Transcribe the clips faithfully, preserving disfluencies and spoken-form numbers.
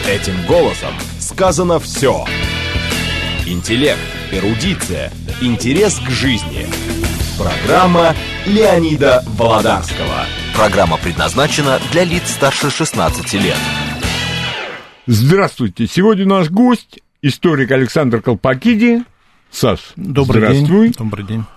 Этим голосом сказано все. Интеллект, эрудиция, интерес к жизни. Программа Леонида Володарского. Программа предназначена для лиц старше шестнадцати лет. Здравствуйте. Сегодня наш гость, историк Александр Колпакиди. Саш, добрый здравствуй. день. Добрый день.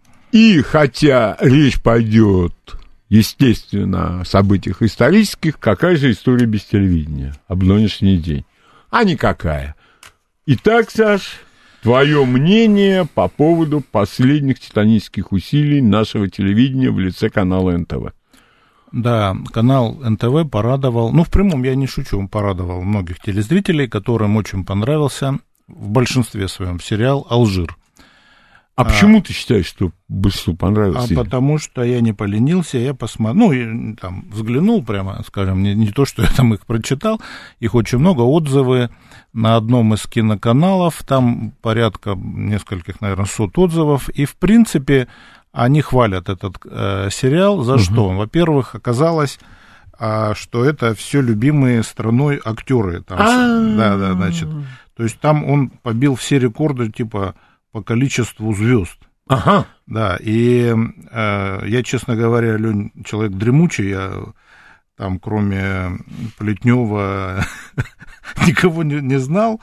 И хотя речь пойдет, естественно, о событиях исторических, какая же история без телевидения об нынешний день? А никакая. Итак, Саш, твое мнение по поводу последних титанических усилий нашего телевидения в лице канала эн тэ вэ? Да, канал эн тэ вэ порадовал, ну, в прямом я не шучу, он порадовал многих телезрителей, которым очень понравился в большинстве своем сериал «Алжир». А, а почему ты считаешь, что большинству понравился? А потому что я не поленился, я посмотрел, ну, и, там, взглянул прямо, скажем, не, не то, что я там их прочитал, их очень много, отзывы на одном из киноканалов, там порядка нескольких, наверное, сот отзывов, и, в принципе, они хвалят этот э, сериал, за угу. что? Во-первых, оказалось, а, что это все любимые страной актеры, там, да, да, значит, то есть там он побил все рекорды, типа, по количеству звезд. Ага. Да, и э, я, честно говоря, Лёнь, человек дремучий, я там, кроме Плетнева, никого не, не знал,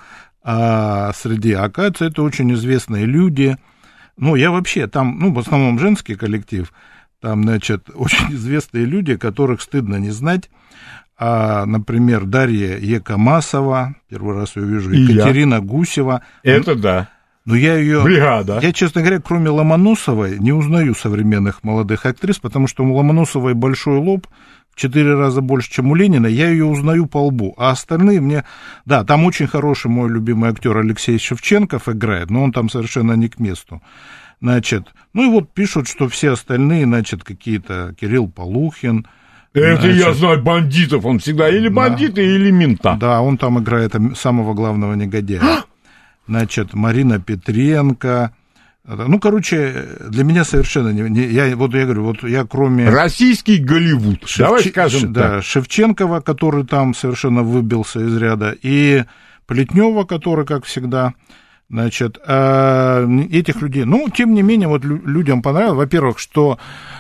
а среди, оказывается, это очень известные люди. Ну, я вообще, там, ну, в основном женский коллектив, там, значит, очень известные люди, которых стыдно не знать. А, например, Дарья Екамасова, первый раз ее вижу, Екатерина я. Гусева. Это да. Но я ее, бригада. Я, честно говоря, кроме Ломоносовой, не узнаю современных молодых актрис, потому что у Ломоносовой большой лоб, в четыре раза больше, чем у Ленина, я ее узнаю по лбу, а остальные мне... Да, там очень хороший мой любимый актер Алексей Шевченков играет, но он там совершенно не к месту. Значит, ну и вот пишут, что все остальные, значит, какие-то Кирилл Полухин... Это значит, я знаю бандитов, он всегда или бандиты, да, или мента. Да, он там играет самого главного негодяя. Значит, Марина Петренко. Ну, короче, для меня совершенно не... не я, вот я говорю, вот я кроме... Российский Голливуд, Шевч... давай скажем да, так. Шевченкова, который там совершенно выбился из ряда, и Плетнева, который, как всегда, значит, этих людей... Ну, тем не менее, вот людям понравилось, во-первых, что...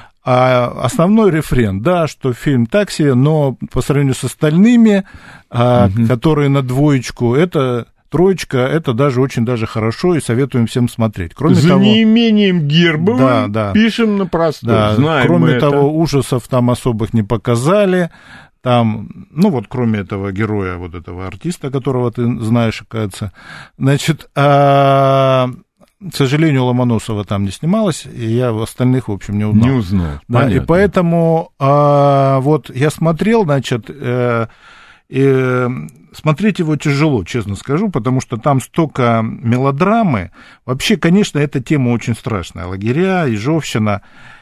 А основной рефрен, да, что фильм «Такси», но по сравнению с остальными, угу. которые на двоечку, это... Троечка, это даже очень даже хорошо, и советуем всем смотреть. Кроме За того, неимением Гербовой да, да, пишем на простой, да, знаем кроме мы того, это. Ужасов там особых не показали. Там, ну вот кроме этого героя, вот этого артиста, которого ты знаешь, оказывается. Значит, а... к сожалению, Ломоносова там не снималась, и я остальных, в общем, не узнал. Не узнал, да, понятно. И поэтому а, вот я смотрел, значит... Э, и смотреть его тяжело, честно скажу, потому что там столько мелодрамы. Вообще, конечно, эта тема очень страшная. Лагеря, ежовщина.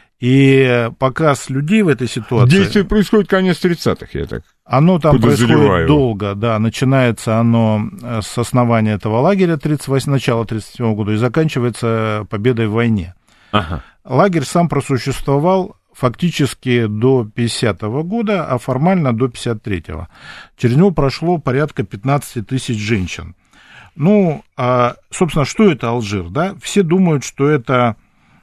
И показ людей в этой ситуации... Действие происходит конец тридцатых, я так Оно там подозреваю. Происходит долго, да. Начинается оно с основания этого лагеря тридцать восьмого, начала тридцать седьмого года и заканчивается победой в войне. Ага. Лагерь сам просуществовал фактически до пятидесятого года, а формально до пятьдесят третьего. Через него прошло порядка пятнадцать тысяч женщин. Ну, а, собственно, что это Алжир, да? Все думают, что это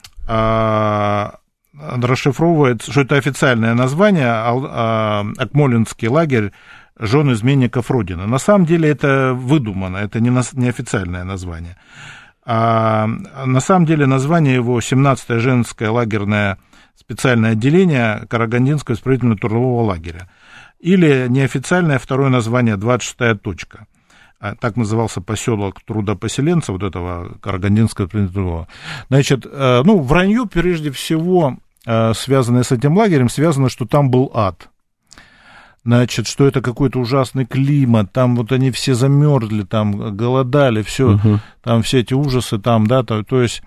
а, расшифровывается, что это официальное название, а, Акмолинский лагерь жен изменников Родины. На самом деле это выдумано, это не, не официальное название. А, на самом деле название его семнадцатое женское лагерное специальное отделение Карагандинского исправительного трудового лагеря. Или неофициальное второе название двадцать шестая точка. Так назывался поселок трудопоселенцев вот этого Карагандинского исправительного трудового. Значит, ну, вранье, прежде всего, связанное с этим лагерем, связано, что там был ад. Значит, что это какой-то ужасный климат, там вот они все замерзли, там голодали, все, угу. там все эти ужасы, там, да, то, то есть...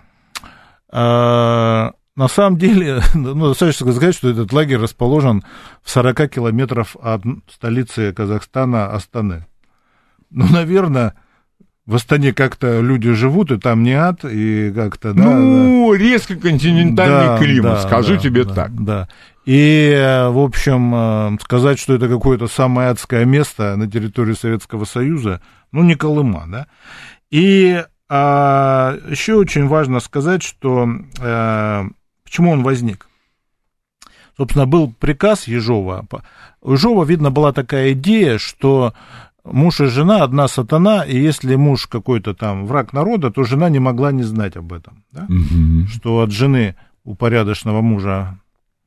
На самом деле, ну, достаточно сказать, что этот лагерь расположен в сорока километрах от столицы Казахстана, Астаны. Ну, наверное, в Астане как-то люди живут, и там не ад, и как-то, да. Ну, да. резко континентальный да, климат, да, скажу да, тебе да, так. Да. И, в общем, сказать, что это какое-то самое адское место на территории Советского Союза, ну, не Колыма, да. И а, еще очень важно сказать, что а, почему он возник. Собственно, был приказ Ежова. У Ежова, видно, была такая идея, что муж и жена одна сатана, и если муж какой-то там враг народа, то жена не могла не знать об этом. Да? Угу. Что от жены у порядочного мужа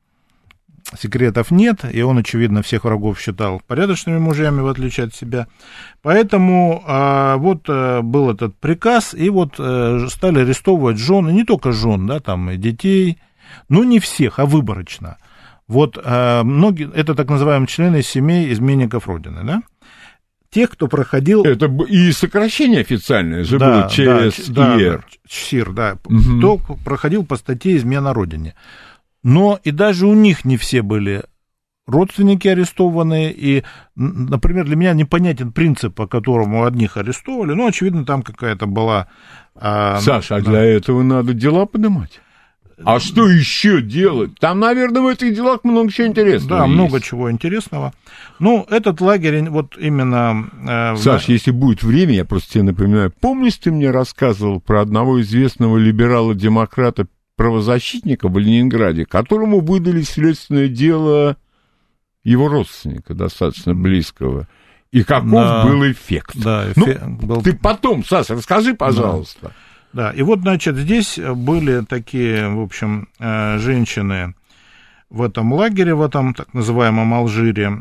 секретов нет, и он, очевидно, всех врагов считал порядочными мужьями, в отличие от себя. Поэтому а, вот а, был этот приказ, и вот а, стали арестовывать жен, и не только жен, да, там и детей, ну не всех, а выборочно. Вот а, многие, это так называемые члены семей изменников Родины, да? Тех, кто проходил... Это и сокращение официальное же да, было через да, ИР. Да, СИР, да. Угу. Кто проходил по статье «Измена Родине». Но и даже у них не все были родственники арестованные. И, например, для меня непонятен принцип, по которому одних арестовали. Ну, очевидно, там какая-то была... А, Саша, а да. для этого надо дела поднимать? А что еще делать? Там, наверное, в этих делах много чего интересного. Да, есть. много чего интересного. Ну, этот лагерь, вот именно... Э, Саш, в... если будет время, я просто тебе напоминаю, помнишь, ты мне рассказывал про одного известного либерала-демократа, правозащитника в Ленинграде, которому выдали следственное дело его родственника, достаточно близкого. И каков да, был эффект? Да, эффект ну, был... Ты потом, Саша, расскажи, пожалуйста. Да. Да, и вот, значит, здесь были такие, в общем, женщины в этом лагере, в этом так называемом Алжире,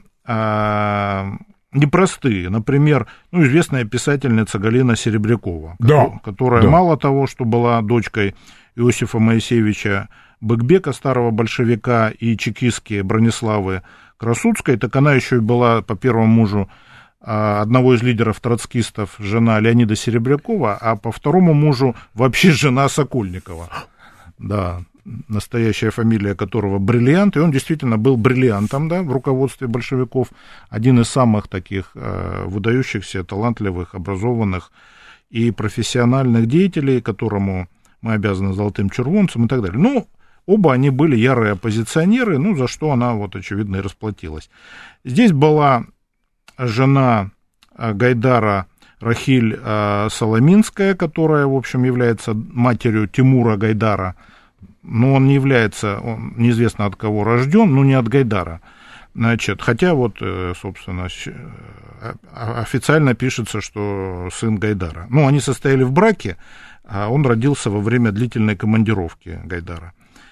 непростые. Например, ну, известная писательница Галина Серебрякова, да, которая да. мало того, что была дочкой Иосифа Моисеевича Бекбека, старого большевика, и чекистки Брониславы Красудской, так она еще и была по первому мужу одного из лидеров троцкистов, жена Леонида Серебрякова, а по второму мужу вообще жена Сокольникова. Да, настоящая фамилия которого Бриллиант, и он действительно был бриллиантом, да, в руководстве большевиков, один из самых таких э, выдающихся, талантливых, образованных и профессиональных деятелей, которому мы обязаны золотым червонцем и так далее. Ну, оба они были ярые оппозиционеры, ну, за что она, вот, очевидно, и расплатилась. Здесь была жена Гайдара Рахиль Соломинская, которая, в общем, является матерью Тимура Гайдара. Но он не является, он неизвестно от кого рожден, но не от Гайдара. Значит, хотя вот, собственно, официально пишется, что сын Гайдара. Ну, они состояли в браке, а он родился во время длительной командировки Гайдара.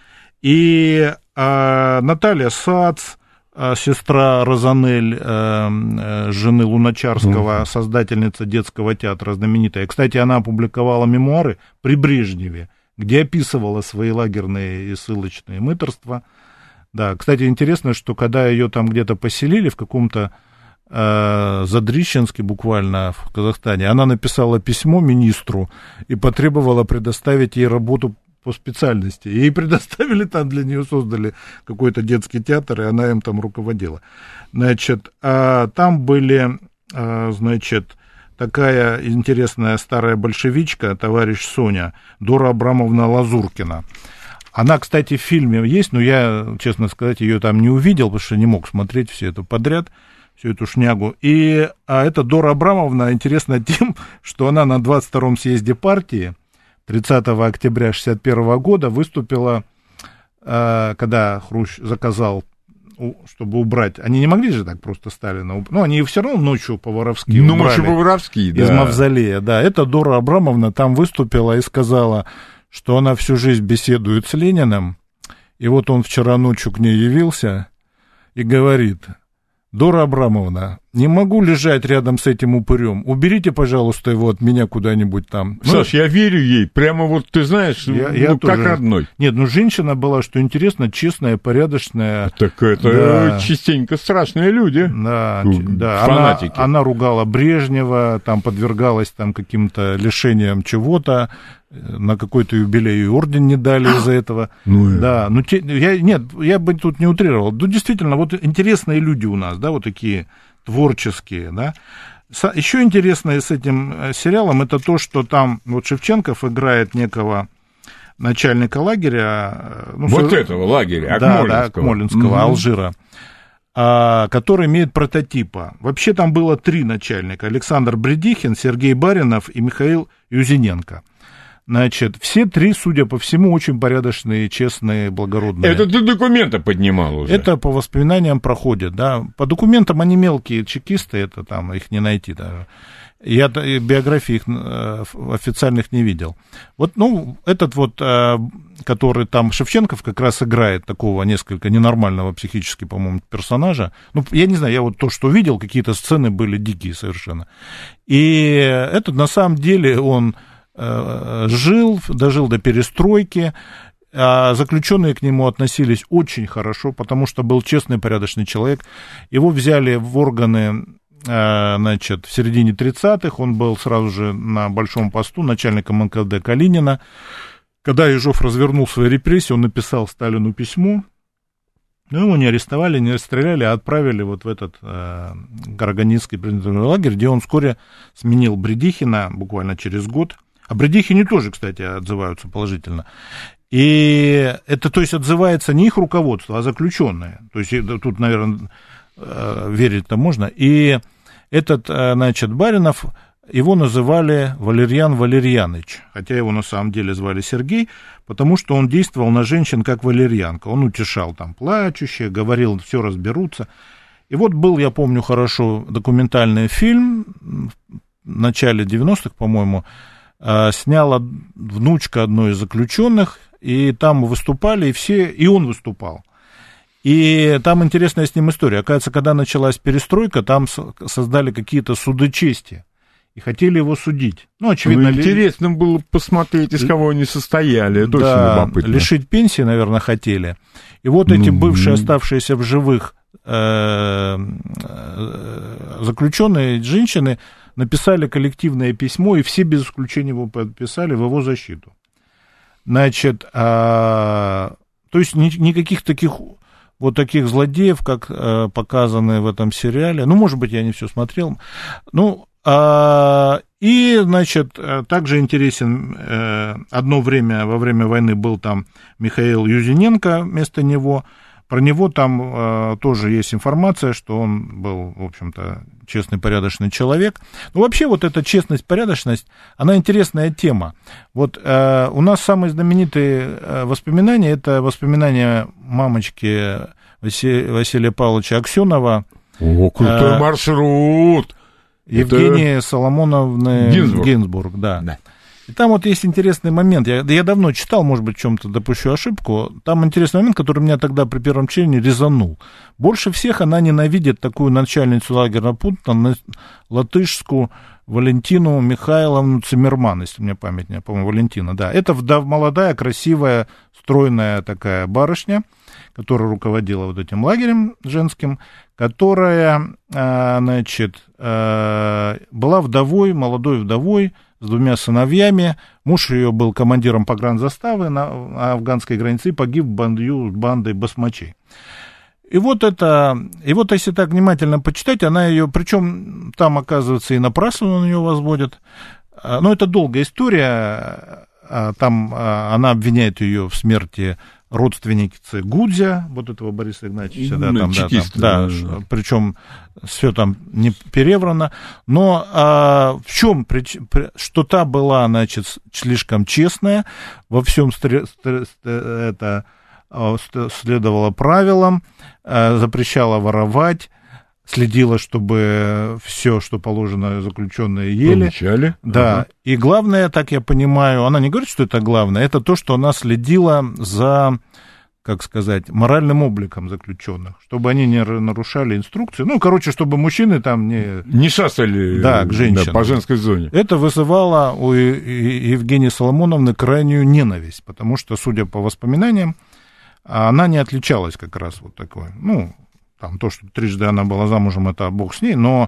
И а, Наталья Сац, сестра Розанель, жены Луначарского, mm-hmm. создательница детского театра, знаменитая. Кстати, она опубликовала мемуары при Брежневе, где описывала свои лагерные и ссылочные мытарства. Да, кстати, интересно, что когда ее там где-то поселили в каком-то э, Задрищенске, буквально в Казахстане, она написала письмо министру и потребовала предоставить ей работу по специальности. Ей предоставили там, для нее создали какой-то детский театр, и она им там руководила. Значит, а там были, а, значит, такая интересная старая большевичка, товарищ Соня, Дора Абрамовна Лазуркина. Она, кстати, в фильме есть, но я, честно сказать, ее там не увидел, потому что не мог смотреть все это подряд, всю эту шнягу. И а эта Дора Абрамовна интересна тем, что она на двадцать втором съезде партии тридцатого октября шестьдесят первого года выступила, когда Хрущ заказал, чтобы убрать. Они не могли же так просто Сталина убрать. Ну, они все равно ночью по-воровски ну, убрали. Ну, по-воровски, да. Из мавзолея, да. Это Дора Абрамовна там выступила и сказала, что она всю жизнь беседует с Лениным. И вот он вчера ночью к ней явился и говорит: Дора Абрамовна, не могу лежать рядом с этим упырем. Уберите, пожалуйста, его от меня куда-нибудь там. Саш, ну, я верю ей. Прямо вот, ты знаешь, я, ну, я как тоже... родной. Нет, ну, женщина была, что интересно, честная, порядочная. Так это да. частенько страшные люди. Да, ну, да. Фанатики. Она, она ругала Брежнева, там подвергалась там, каким-то лишениям чего-то. На какой-то юбилей и орден не дали из-за этого. Ну, да, ну, те, я, нет, я бы тут не утрировал. Ну, действительно, вот интересные люди у нас, да, вот такие творческие, да. Еще интересное с этим сериалом это то, что там вот Шевченков играет некого начальника лагеря. Ну, вот со... этого лагеря, да, Акмолинского, да, Акмолинского, угу. Алжира, а, который имеет прототипа. Вообще там было три начальника: Александр Бредихин, Сергей Баринов и Михаил Юзиненко. Значит, все три, судя по всему, очень порядочные, честные, благородные. Это ты документы поднимал уже? Это по воспоминаниям проходит, да. По документам они мелкие чекисты, это там, их не найти даже. Я биографии их официальных не видел. Вот, ну, этот вот, который там Шевченков как раз играет такого несколько ненормального психически, по-моему, персонажа. Ну, я не знаю, я вот то, что видел, какие-то сцены были дикие совершенно. И этот, на самом деле, он... жил, дожил до перестройки, а заключенные к нему относились очень хорошо, потому что был честный, порядочный человек. Его взяли в органы, значит, в середине тридцатых, он был сразу же на большом посту начальником эн ка вэ дэ Калинина. Когда Ежов развернул свои репрессии, он написал Сталину письмо, но его не арестовали, не расстреляли, а отправили вот в этот э, Караганинский принудительный лагерь, где он вскоре сменил Бредихина, буквально через год. О Бредихине тоже, кстати, отзываются положительно. И это, то есть, отзывается не их руководство, а заключенные. То есть, тут, наверное, верить-то можно. И этот, значит, Баринов, его называли Валерьян Валерьяныч, хотя его на самом деле звали Сергей, потому что он действовал на женщин как валерьянка. Он утешал там плачущих, говорил, все разберутся. И вот был, я помню хорошо, документальный фильм в начале девяностых, по-моему, сняла внучка одной из заключенных, и там выступали, и все, и он выступал. И там интересная с ним история. Оказывается, когда началась перестройка, там создали какие-то суды чести, и хотели его судить. Ну, очевидно... Ну, интересно ли... было посмотреть, из кого они состояли, это да, очень любопытно. Лишить пенсии, наверное, хотели. И вот эти ну, бывшие, оставшиеся в живых заключенные женщины написали коллективное письмо, и все без исключения его подписали в его защиту. Значит, а, то есть ни, никаких таких вот таких злодеев, как а, показаны в этом сериале, ну, может быть, я не все смотрел, ну, а, и, значит, также интересен, а, одно время, во время войны был там Михаил Юзиненко вместо него. Про него там э, тоже есть информация, что он был, в общем-то, честный, порядочный человек. Ну, вообще, вот эта честность, порядочность, она интересная тема. Вот э, у нас самые знаменитые э, воспоминания, это воспоминания мамочки Васи- Василия Павловича Аксенова. О, крутой э, маршрут! Евгении это... Соломоновны Гинзбург, Гинзбург, да. да. И там вот есть интересный момент, я, я давно читал, может быть, в чем-то допущу ошибку, там интересный момент, который меня тогда при первом чтении резанул. Больше всех она ненавидит такую начальницу лагерного пункта, латышскую Валентину Михайловну Циммерман, если мне память не, по-моему, Валентина, да. Это вдов, молодая, красивая, стройная такая барышня, которая руководила вот этим лагерем женским, которая, значит, была вдовой, молодой вдовой, с двумя сыновьями. Муж ее был командиром погранзаставы на афганской границе и погиб в бою с бандой басмачей. И вот это, и вот если так внимательно почитать, она ее, причем там, оказывается, и напрасно на нее возводят. Но это долгая история. Там она обвиняет ее в смерти родственницы Гудзя, вот этого Бориса Игнатьевича, да, там, да, там, да, да. Причем все там не переврано, но а, в чем, что та была, значит, слишком честная, во всем это следовала правилам, запрещала воровать, следила, чтобы все, что положено, заключенные ели. Получали. Да. Ага. И главное, так я понимаю, она не говорит, что это главное, это то, что она следила за, как сказать, моральным обликом заключенных, чтобы они не нарушали инструкции. Ну, короче, чтобы мужчины там не... Не шастали, да, к женщинам. Да, по женской зоне. Это вызывало у Евгении Соломоновны крайнюю ненависть, потому что, судя по воспоминаниям, она не отличалась как раз вот такой, ну... Там, то, что трижды она была замужем, это бог с ней, но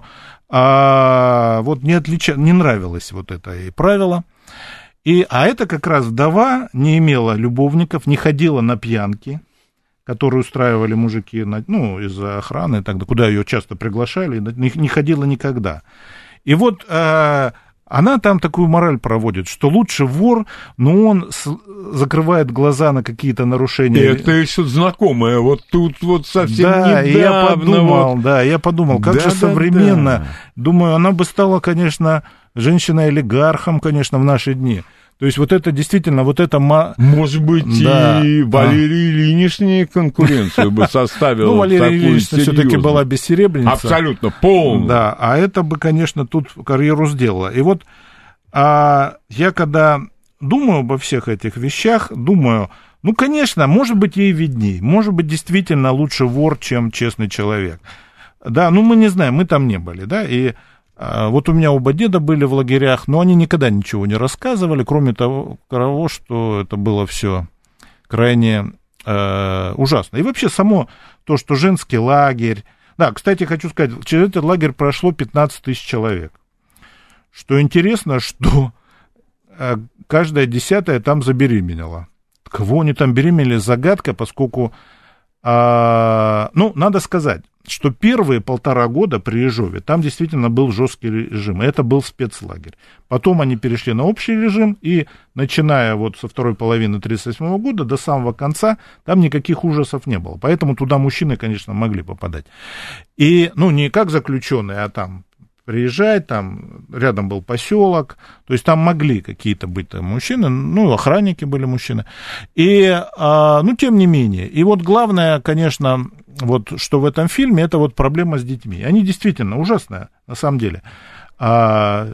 а, вот не, отлича... не нравилось вот это ей правило. И, а это как раз вдова не имела любовников, не ходила на пьянки, которые устраивали мужики, ну, из-за охраны, тогда, куда ее часто приглашали, не, не ходила никогда. И вот э, она там такую мораль проводит, что лучше вор, но он с, закрывает глаза на какие-то нарушения. Это еще знакомое, вот тут вот совсем да, недавно. И я подумал, вот... да, я подумал, как да, же да, современно. Да. Думаю, она бы стала, конечно, женщиной-олигархом, конечно, в наши дни. То есть вот это действительно, вот это... Может быть, да, и Валерий а. Ильиничне конкуренцию бы составила. Ну, Валерия Ильинична все-таки была бессеребреница. Абсолютно, полная. Да, а это бы, конечно, тут карьеру сделала. И вот а, я когда думаю обо всех этих вещах, думаю, ну, конечно, может быть, ей видней. Может быть, действительно лучше вор, чем честный человек. Да, ну, мы не знаем, мы там не были, да, и... Вот у меня оба деда были в лагерях, но они никогда ничего не рассказывали, кроме того, что это было все крайне э, ужасно. И вообще само то, что женский лагерь... Да, кстати, хочу сказать, через этот лагерь прошло пятнадцать тысяч человек. Что интересно, что э, каждая десятая там забеременела. Кого они там беременели, загадка, поскольку... Э, ну, надо сказать... что первые полтора года при Ежове там действительно был жесткий режим, и это был спецлагерь. Потом они перешли на общий режим, и начиная вот со второй половины тысяча девятьсот тридцать восьмого года до самого конца там никаких ужасов не было. Поэтому туда мужчины, конечно, могли попадать. И, ну, не как заключенные, а там приезжать, там рядом был поселок, то есть там могли какие-то быть там мужчины, ну, охранники были мужчины. И, а, ну, тем не менее, и вот главное, конечно, вот что в этом фильме, это вот проблема с детьми. Они действительно ужасные, на самом деле. А,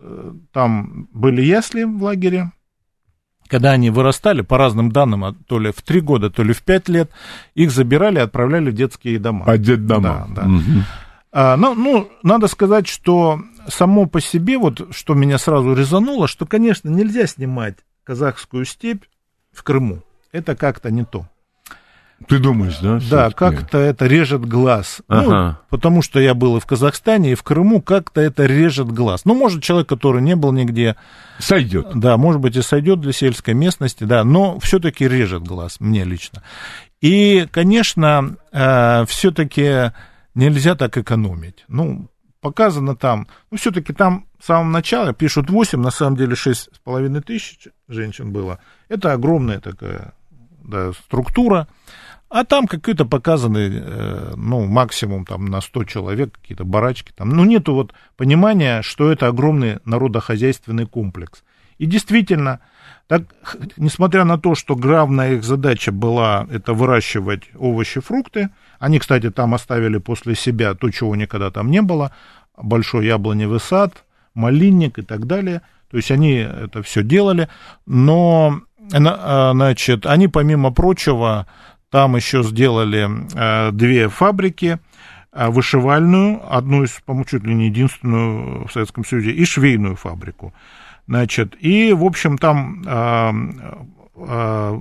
там были ясли в лагере, когда они вырастали, по разным данным, то ли в три года, то ли в пять лет, их забирали и отправляли в детские дома. А детдома. Да, да. Угу. А, ну, ну, надо сказать, что само по себе, вот что меня сразу резануло, что, конечно, нельзя снимать казахскую степь в Крыму. Это как-то не то. Ты думаешь, да? Да, как-то это режет глаз. Ага. Ну, потому что я был и в Казахстане, и в Крыму, как-то это режет глаз. Ну, может, человек, который не был нигде... Сойдет. Да, может быть, и сойдет для сельской местности, да, но все-таки режет глаз, мне лично. И, конечно, э, все-таки нельзя так экономить. Ну, показано там... Ну, все-таки там в самом начале пишут восемь, на самом деле шесть с половиной тысяч женщин было. Это огромная такая, да, структура. А там какие-то показаны, ну, максимум там на сто человек, какие-то барачки там. Ну, нету вот понимания, что это огромный народохозяйственный комплекс. И действительно, так, несмотря на то, что главная их задача была это выращивать овощи, фрукты, они, кстати, там оставили после себя то, чего никогда там не было, большой яблоневый сад, малинник и так далее. То есть они это все делали, но, значит, они, помимо прочего, там еще сделали э, две фабрики, э, вышивальную, одну из, по-моему, чуть ли не единственную в Советском Союзе, и швейную фабрику. Значит, и, в общем, там э, э,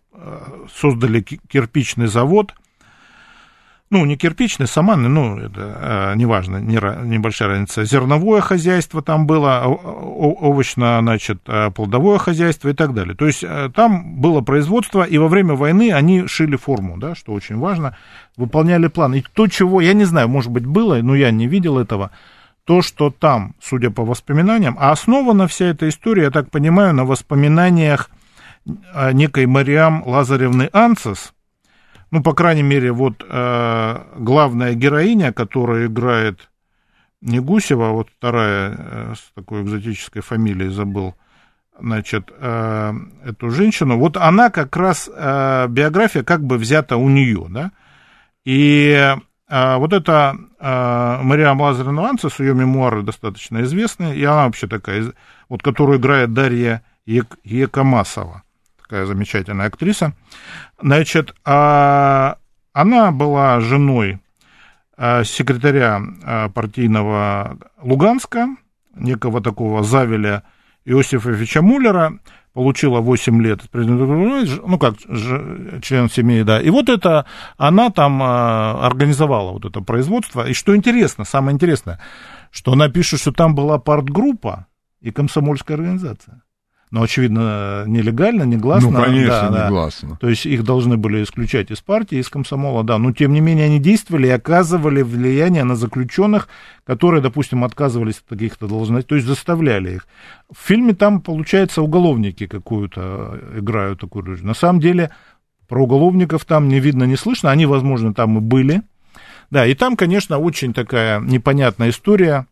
создали кирпичный завод, ну, не кирпичный, саманный, ну, это э, неважно, не, небольшая разница. Зерновое хозяйство там было, овощно, значит, плодовое хозяйство и так далее. То есть э, там было производство, и во время войны они шили форму, да, что очень важно, выполняли план. И то, чего, я не знаю, может быть, было, но я не видел этого, то, что там, судя по воспоминаниям, а основана вся эта история, я так понимаю, на воспоминаниях некой Мариам Лазаревны Анцес. Ну, по крайней мере, вот э, главная героиня, которая играет не Гусева, а вот вторая э, с такой экзотической фамилией, забыл, значит, э, эту женщину, вот она как раз, э, биография как бы взята у нее, да, и э, вот эта э, Мариам Лазаревна Анцес, ее мемуары достаточно известны, и она вообще такая, вот, которую играет Дарья Екамасова. Такая замечательная актриса. Значит, она была женой секретаря партийного Луганска, некого такого Завеля Иосифовича Муллера, получила восемь лет, ну, как член семьи, да. И вот это, она там организовала вот это производство. И что интересно, самое интересное, что она пишет, что там была партгруппа и комсомольская организация. но, очевидно, нелегально, негласно. Ну, конечно, да, негласно. Да. То есть их должны были исключать из партии, из комсомола, да. Но, тем не менее, они действовали и оказывали влияние на заключенных, которые, допустим, отказывались от каких-то должностей, то есть заставляли их. В фильме там, получается, уголовники какую-то играют такую роль. На самом деле, про уголовников там не видно, не слышно. Они, возможно, там и были. Да, и там, конечно, очень такая непонятная история.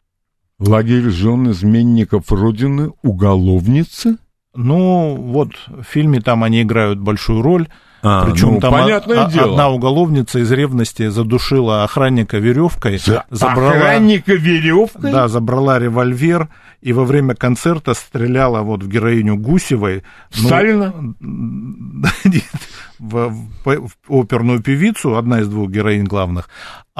Лагерь жен изменников Родины, уголовницы? Ну, вот в фильме там они играют большую роль. А, Причем ну, там понятное о, дело. одна уголовница из ревности задушила охранника веревкой. За забрала, охранника веревкой? Да, забрала револьвер и во время концерта стреляла вот в героиню Гусевой. Сталина? Ну, в, в, в оперную певицу, одна из двух героинь главных,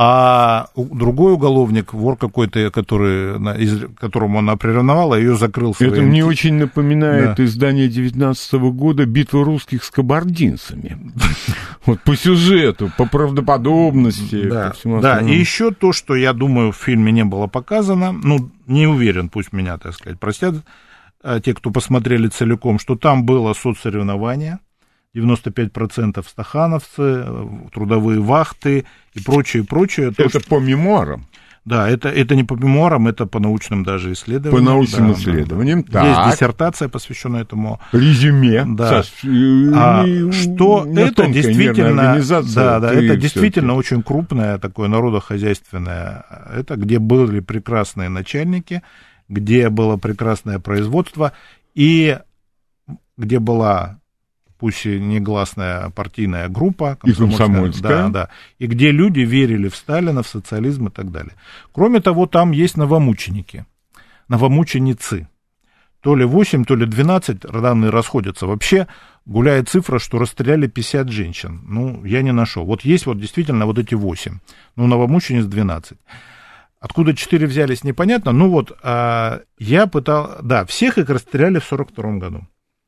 а другой уголовник, вор какой-то, который, из, которому она приревновала, ее закрыл своим... Это мне очень напоминает да. издание девятнадцатого года «Битва русских с кабардинцами». Вот по сюжету, по правдоподобности. Да, да, и еще то, что, я думаю, в фильме не было показано, ну, не уверен, пусть меня, так сказать, простят те, кто посмотрели целиком, что там было соцсоревнование, девяносто пять процентов стахановцы, трудовые вахты и прочее, прочее. Это то, что... по мемуарам? Да, это, это не по мемуарам, это по научным даже исследованиям. По научным да, исследованиям, да. так. Есть диссертация, посвященная этому. Резюме. Да. Саш, а, не, что не это действительно, да, да, это действительно все-таки. очень крупное такое народохозяйственное. Это где были прекрасные начальники, где было прекрасное производство и где была, пусть и негласная партийная группа, комсомольская, и комсомольская. Да, да, и где люди верили в Сталина, в социализм и так далее. Кроме того, там есть новомученики, новомученицы. То ли восемь, то ли двенадцать, данные расходятся. Вообще гуляет цифра, что расстреляли пятьдесят женщин. Ну, я не нашел. Вот есть вот действительно вот эти восемь, ну, новомучениц двенадцать. Откуда четыре взялись, непонятно. Ну вот, а, я пытал... Да, всех их расстреляли в сорок втором году.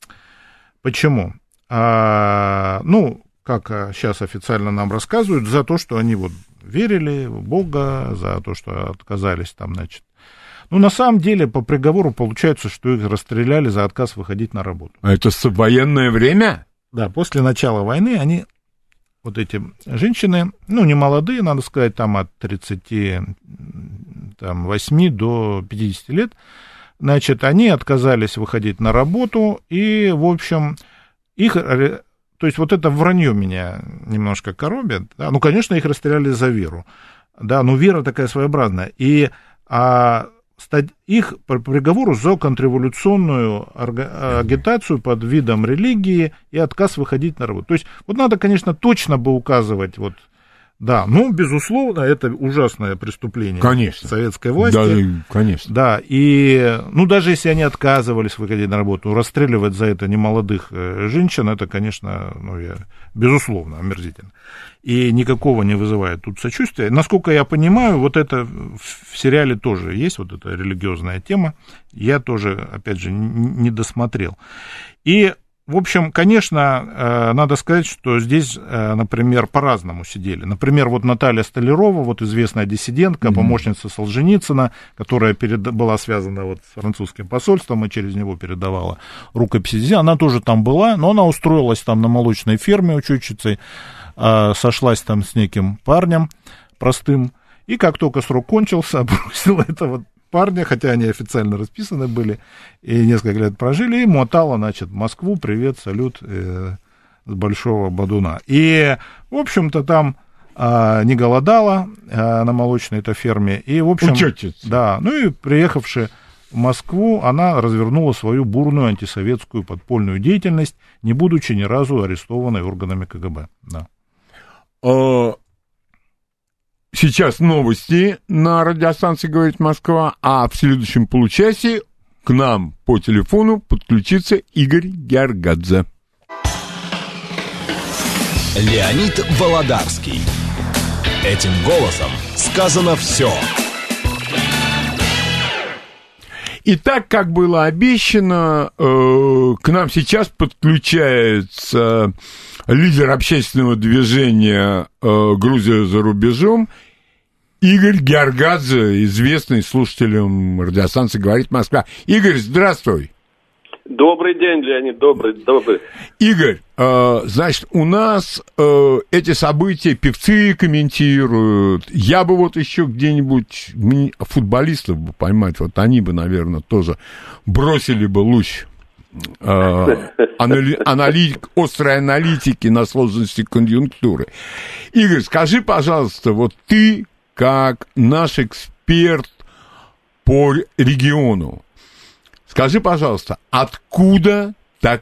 Почему? А, ну, как сейчас официально нам рассказывают, за то, что они вот верили в Бога, за то, что отказались там, значит. Ну, на самом деле, по приговору получается, что их расстреляли за отказ выходить на работу. А это военное время? Да, после начала войны они... Вот эти женщины, ну, не молодые, надо сказать, там от тридцати восьми до пятидесяти лет, значит, они отказались выходить на работу, и, в общем, их, то есть вот это вранье меня немножко коробит, да? Ну, конечно, их расстреляли за веру, да, но вера такая своеобразная, и а, их по приговору за контрреволюционную агитацию под видом религии и отказ выходить на работу. То есть вот надо, конечно, точно бы указывать, вот, да, ну, безусловно, это ужасное преступление конечно. Советской власти. Да, конечно. Да, и, ну, даже если они отказывались выходить на работу, расстреливать за это немолодых женщин, это, конечно, ну, я, безусловно, омерзительно. И никакого не вызывает тут сочувствия. Насколько я понимаю, вот это в сериале тоже есть, вот эта религиозная тема. Я тоже, опять же, не досмотрел. И, в общем, конечно, надо сказать, что здесь, например, по-разному сидели. Например, вот Наталья Столярова, вот известная диссидентка, mm-hmm. помощница Солженицына, которая перед... была связана вот с французским посольством и через него передавала рукописи, она тоже там была, но она устроилась там на молочной ферме учетчицей, сошлась там с неким парнем простым, и как только срок кончился, бросила этого парня, хотя они официально расписаны были, и несколько лет прожили, и мотала, значит, в Москву, привет, салют э, с Большого Бадуна. И, в общем-то, там э, не голодала э, на молочной-то ферме, и, в общем... Учетчица. Да, ну и приехавши в Москву, она развернула свою бурную антисоветскую подпольную деятельность, не будучи ни разу арестованной органами ка гэ бэ, да. Сейчас новости на радиостанции «Говорит Москва», а в следующем получасе к нам по телефону подключится Игорь Георгадзе. Леонид Володарский. Этим голосом сказано все. Итак, как было обещано, э, к нам сейчас подключается лидер общественного движения э, «Грузия за рубежом» Игорь Георгадзе, известный слушателям радиостанции «Говорит Москва». Игорь, здравствуй. Добрый день, Леонид, добрый, добрый. Игорь, э, значит, у нас э, эти события певцы комментируют. Я бы вот еще где-нибудь футболистов бы поймать, вот они бы, наверное, тоже бросили бы луч э, анали, аналитик, острой аналитики на сложности конъюнктуры. Игорь, скажи, пожалуйста, вот ты, как наш эксперт по региону, скажи, пожалуйста, откуда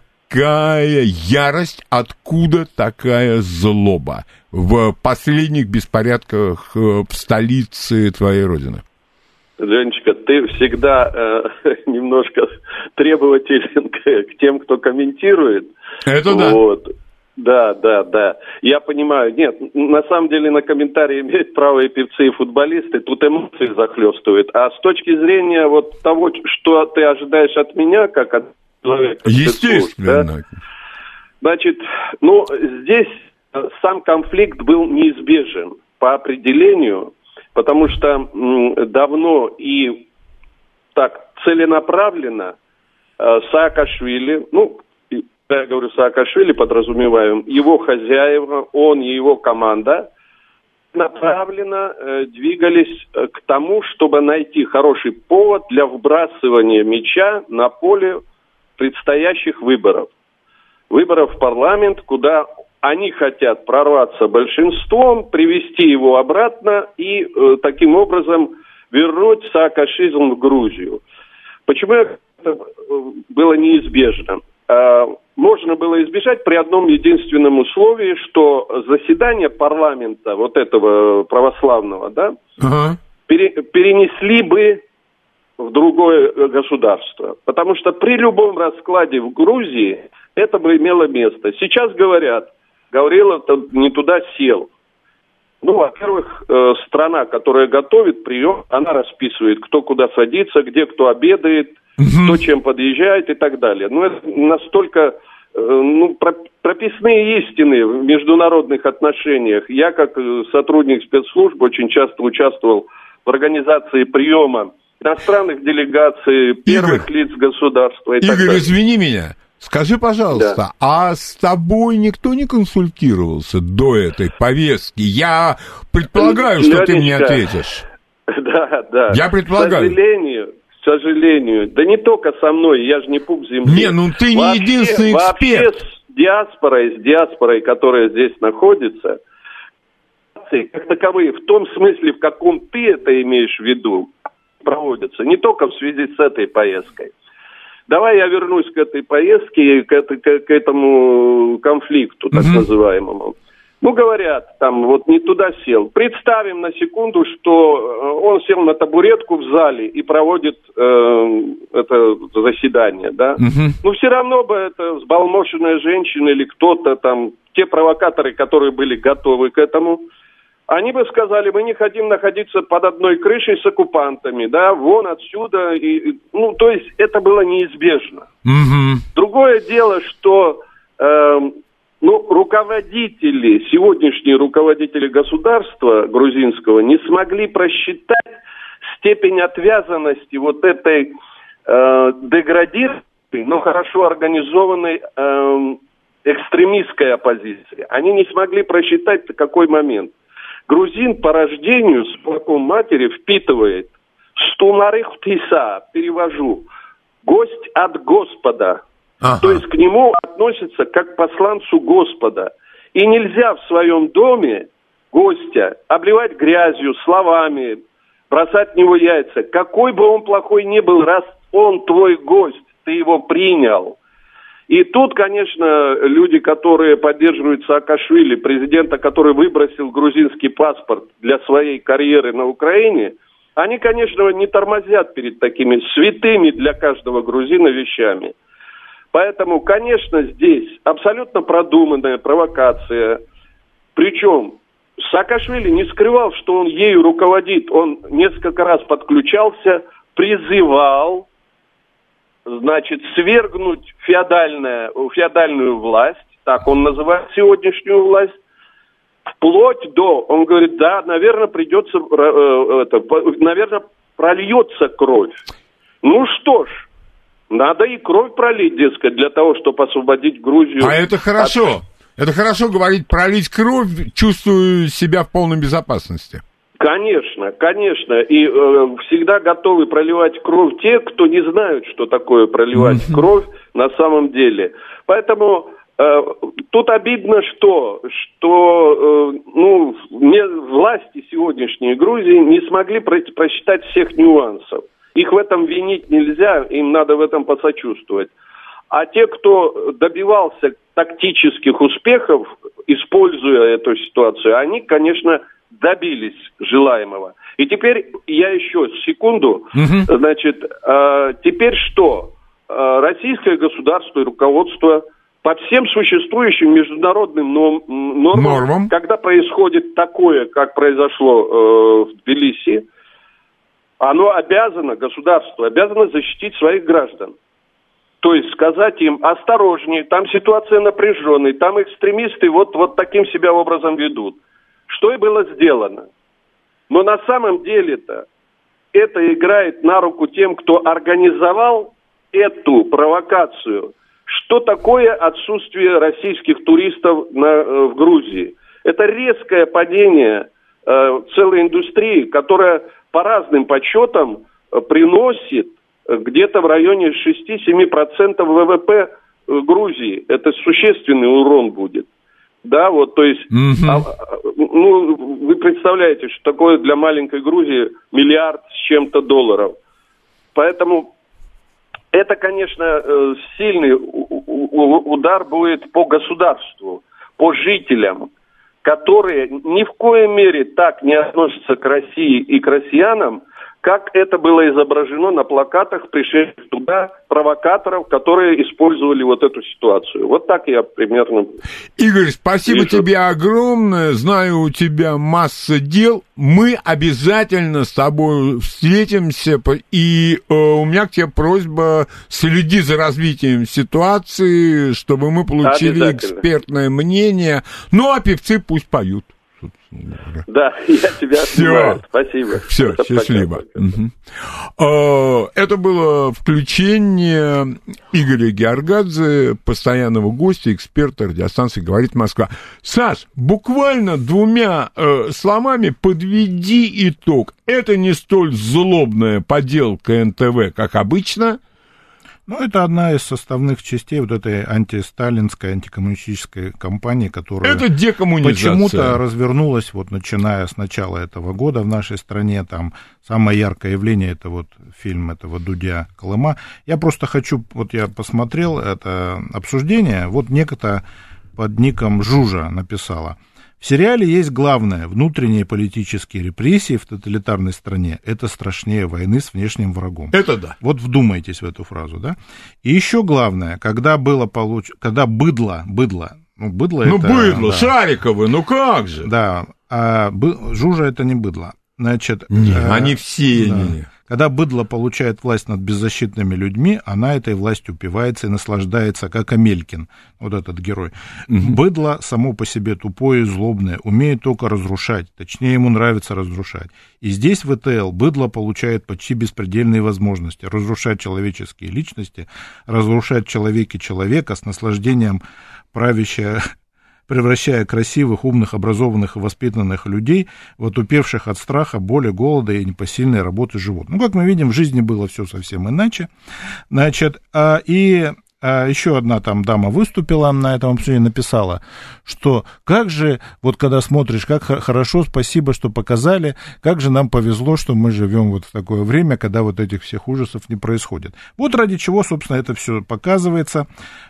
такая ярость, откуда такая злоба в последних беспорядках в столице твоей родины? Ленечка, ты всегда э, немножко требователен к, к тем, кто комментирует. Это да. Вот. Да, да, да. Я понимаю. Нет, на самом деле на комментарии имеют право и певцы, и футболисты. Тут эмоции захлестывают. А с точки зрения вот того, что ты ожидаешь от меня, как от человека... Естественно. Да, значит, ну, здесь сам конфликт был неизбежен по определению, потому что м, давно и так целенаправленно э, Саакашвили, ну, я говорю Саакашвили, подразумеваем, его хозяева, он и его команда направленно э, двигались э, к тому, чтобы найти хороший повод для вбрасывания мяча на поле предстоящих выборов. Выборов в парламент, куда они хотят прорваться большинством, привести его обратно и э, таким образом вернуть саакашизм в Грузию. Почему это было неизбежно? Можно было избежать при одном единственном условии, что заседание парламента, вот этого православного, да, uh-huh. пере, перенесли бы в другое государство. Потому что при любом раскладе в Грузии это бы имело место. Сейчас говорят, Гаврилов не туда сел. Ну, во-первых, страна, которая готовит прием, она расписывает, кто куда садится, где кто обедает, кто чем подъезжает и так далее. Ну, это настолько ну, прописные истины в международных отношениях. Я, как сотрудник спецслужб, очень часто участвовал в организации приема иностранных делегаций, первых Игорь, лиц государства и Игорь, так далее. Игорь, извини меня. Скажи, пожалуйста, да. а с тобой никто не консультировался до этой повестки? Я предполагаю, что Ленечка, ты мне ответишь. Да, да. Я предполагаю. К сожалению... К сожалению. Да не только со мной, я же не пуп земли. Не, ну ты не вообще, единственный эксперт. Вообще с диаспорой, с диаспорой, которая здесь находится, как таковые, в том смысле, в каком ты это имеешь в виду, проводятся. Не только в связи с этой поездкой. Давай я вернусь к этой поездке, к, это, к, к этому конфликту, так mm-hmm. называемому. Ну, говорят, там, вот не туда сел. Представим на секунду, что он сел на табуретку в зале и проводит э, это заседание, да? Uh-huh. Ну, все равно бы это взбалмошенная женщина или кто-то там, те провокаторы, которые были готовы к этому, они бы сказали, мы не хотим находиться под одной крышей с оккупантами, да, вон отсюда. И, ну, то есть это было неизбежно. Uh-huh. Другое дело, что... Э, Ну, руководители, сегодняшние руководители государства грузинского не смогли просчитать степень отвязанности вот этой э, деградированной, но хорошо организованной э, экстремистской оппозиции. Они не смогли просчитать какой момент. Грузин по рождению с молоком матери впитывает «стумарых птиса», перевожу, «гость от Господа». Ага. То есть к нему относятся как к посланцу Господа. И нельзя в своем доме гостя обливать грязью, словами, бросать в него яйца. Какой бы он плохой ни был, раз он твой гость, ты его принял. И тут, конечно, люди, которые поддерживают Саакашвили, президента, который выбросил грузинский паспорт для своей карьеры на Украине, они, конечно, не тормозят перед такими святыми для каждого грузина вещами. Поэтому, конечно, здесь абсолютно продуманная провокация. Причем Саакашвили не скрывал, что он ею руководит. Он несколько раз подключался, призывал, значит, свергнуть феодальное, феодальную власть, так он называет сегодняшнюю власть, вплоть до, он говорит, да, наверное, придется, это, наверное, прольется кровь. Ну что ж, Надо и кровь пролить, дескать, для того, чтобы освободить Грузию. А это хорошо. От... Это хорошо говорить, пролить кровь, чувствую себя в полной безопасности. Конечно, конечно. И э, всегда готовы проливать кровь те, кто не знают, что такое проливать mm-hmm. кровь на самом деле. Поэтому э, тут обидно, что, что э, ну, не, власти сегодняшней Грузии не смогли про- просчитать всех нюансов. Их в этом винить нельзя, им надо в этом посочувствовать. А те, кто добивался тактических успехов, используя эту ситуацию, они, конечно, добились желаемого. И теперь я еще секунду, угу. значит, э, теперь что? Э, российское государство и руководство по всем существующим международным норм, нормам, нормам, когда происходит такое, как произошло э, в Тбилиси, оно обязано, государство обязано защитить своих граждан. То есть сказать им осторожнее, там ситуация напряженная, там экстремисты вот, вот таким себя образом ведут. Что и было сделано. Но на самом деле-то это играет на руку тем, кто организовал эту провокацию. Что такое отсутствие российских туристов на, в Грузии? Это резкое падение э, целой индустрии, которая по разным подсчетам э, приносит где-то в районе шесть-семь процентов ВВП Грузии. Это существенный урон будет. Да, вот, то есть, mm-hmm. а, ну, вы представляете, что такое для маленькой Грузии миллиард с чем-то долларов. Поэтому это, конечно, сильный удар будет по государству, по жителям, которые ни в коей мере так не относятся к России и к россиянам, как это было изображено на плакатах, пришедших туда провокаторов, которые использовали вот эту ситуацию. Вот так я примерно... Игорь, спасибо вижу. Тебе огромное. Знаю, у тебя масса дел. Мы обязательно с тобой встретимся. И э, у меня к тебе просьба: следи за развитием ситуации, чтобы мы получили экспертное мнение. Ну, а певцы пусть поют. Да, я тебя понимаю. Спасибо. Все, счастливо. Угу. Это было включение Игоря Георгадзе, постоянного гостя, эксперта радиостанции «Говорит Москва». Саш, буквально двумя э, словами подведи итог. Это не столь злобная поделка эн тэ вэ, как обычно. Ну, это одна из составных частей вот этой антисталинской, антикоммунистической кампании, которая это декоммунизация. Почему-то развернулась, вот, начиная с начала этого года в нашей стране. Там самое яркое явление — это вот фильм этого Дудя «Колыма». Я просто хочу, вот я посмотрел это обсуждение, вот некто под ником Жужа написала: в сериале есть главное: внутренние политические репрессии в тоталитарной стране — это страшнее войны с внешним врагом. Это да. Вот вдумайтесь в эту фразу, да? И еще главное, когда было получ... когда быдло, быдло, ну, быдло ну, это... Ну, быдло, да. Шариковы, ну как же? Да, а бы... Жужа — это не быдло. Значит... Не, э... они все... Да. Не. Когда быдло получает власть над беззащитными людьми, она этой властью упивается и наслаждается, как Амелькин, вот этот герой. Угу. Быдло само по себе тупое и злобное, умеет только разрушать, точнее, ему нравится разрушать. И здесь в вэ тэ эл быдло получает почти беспредельные возможности разрушать человеческие личности, разрушать в человеке человека с наслаждением, правящее... превращая красивых, умных, образованных и воспитанных людей в отупевших от страха, боли, голода и непосильной работы животных. Ну, как мы видим, в жизни было все совсем иначе. Значит, а, и а, еще одна там дама выступила на этом обсуждении, написала, что как же, вот когда смотришь, как хорошо, спасибо, что показали, как же нам повезло, что мы живем вот в такое время, когда вот этих всех ужасов не происходит. Вот ради чего, собственно, это все показывается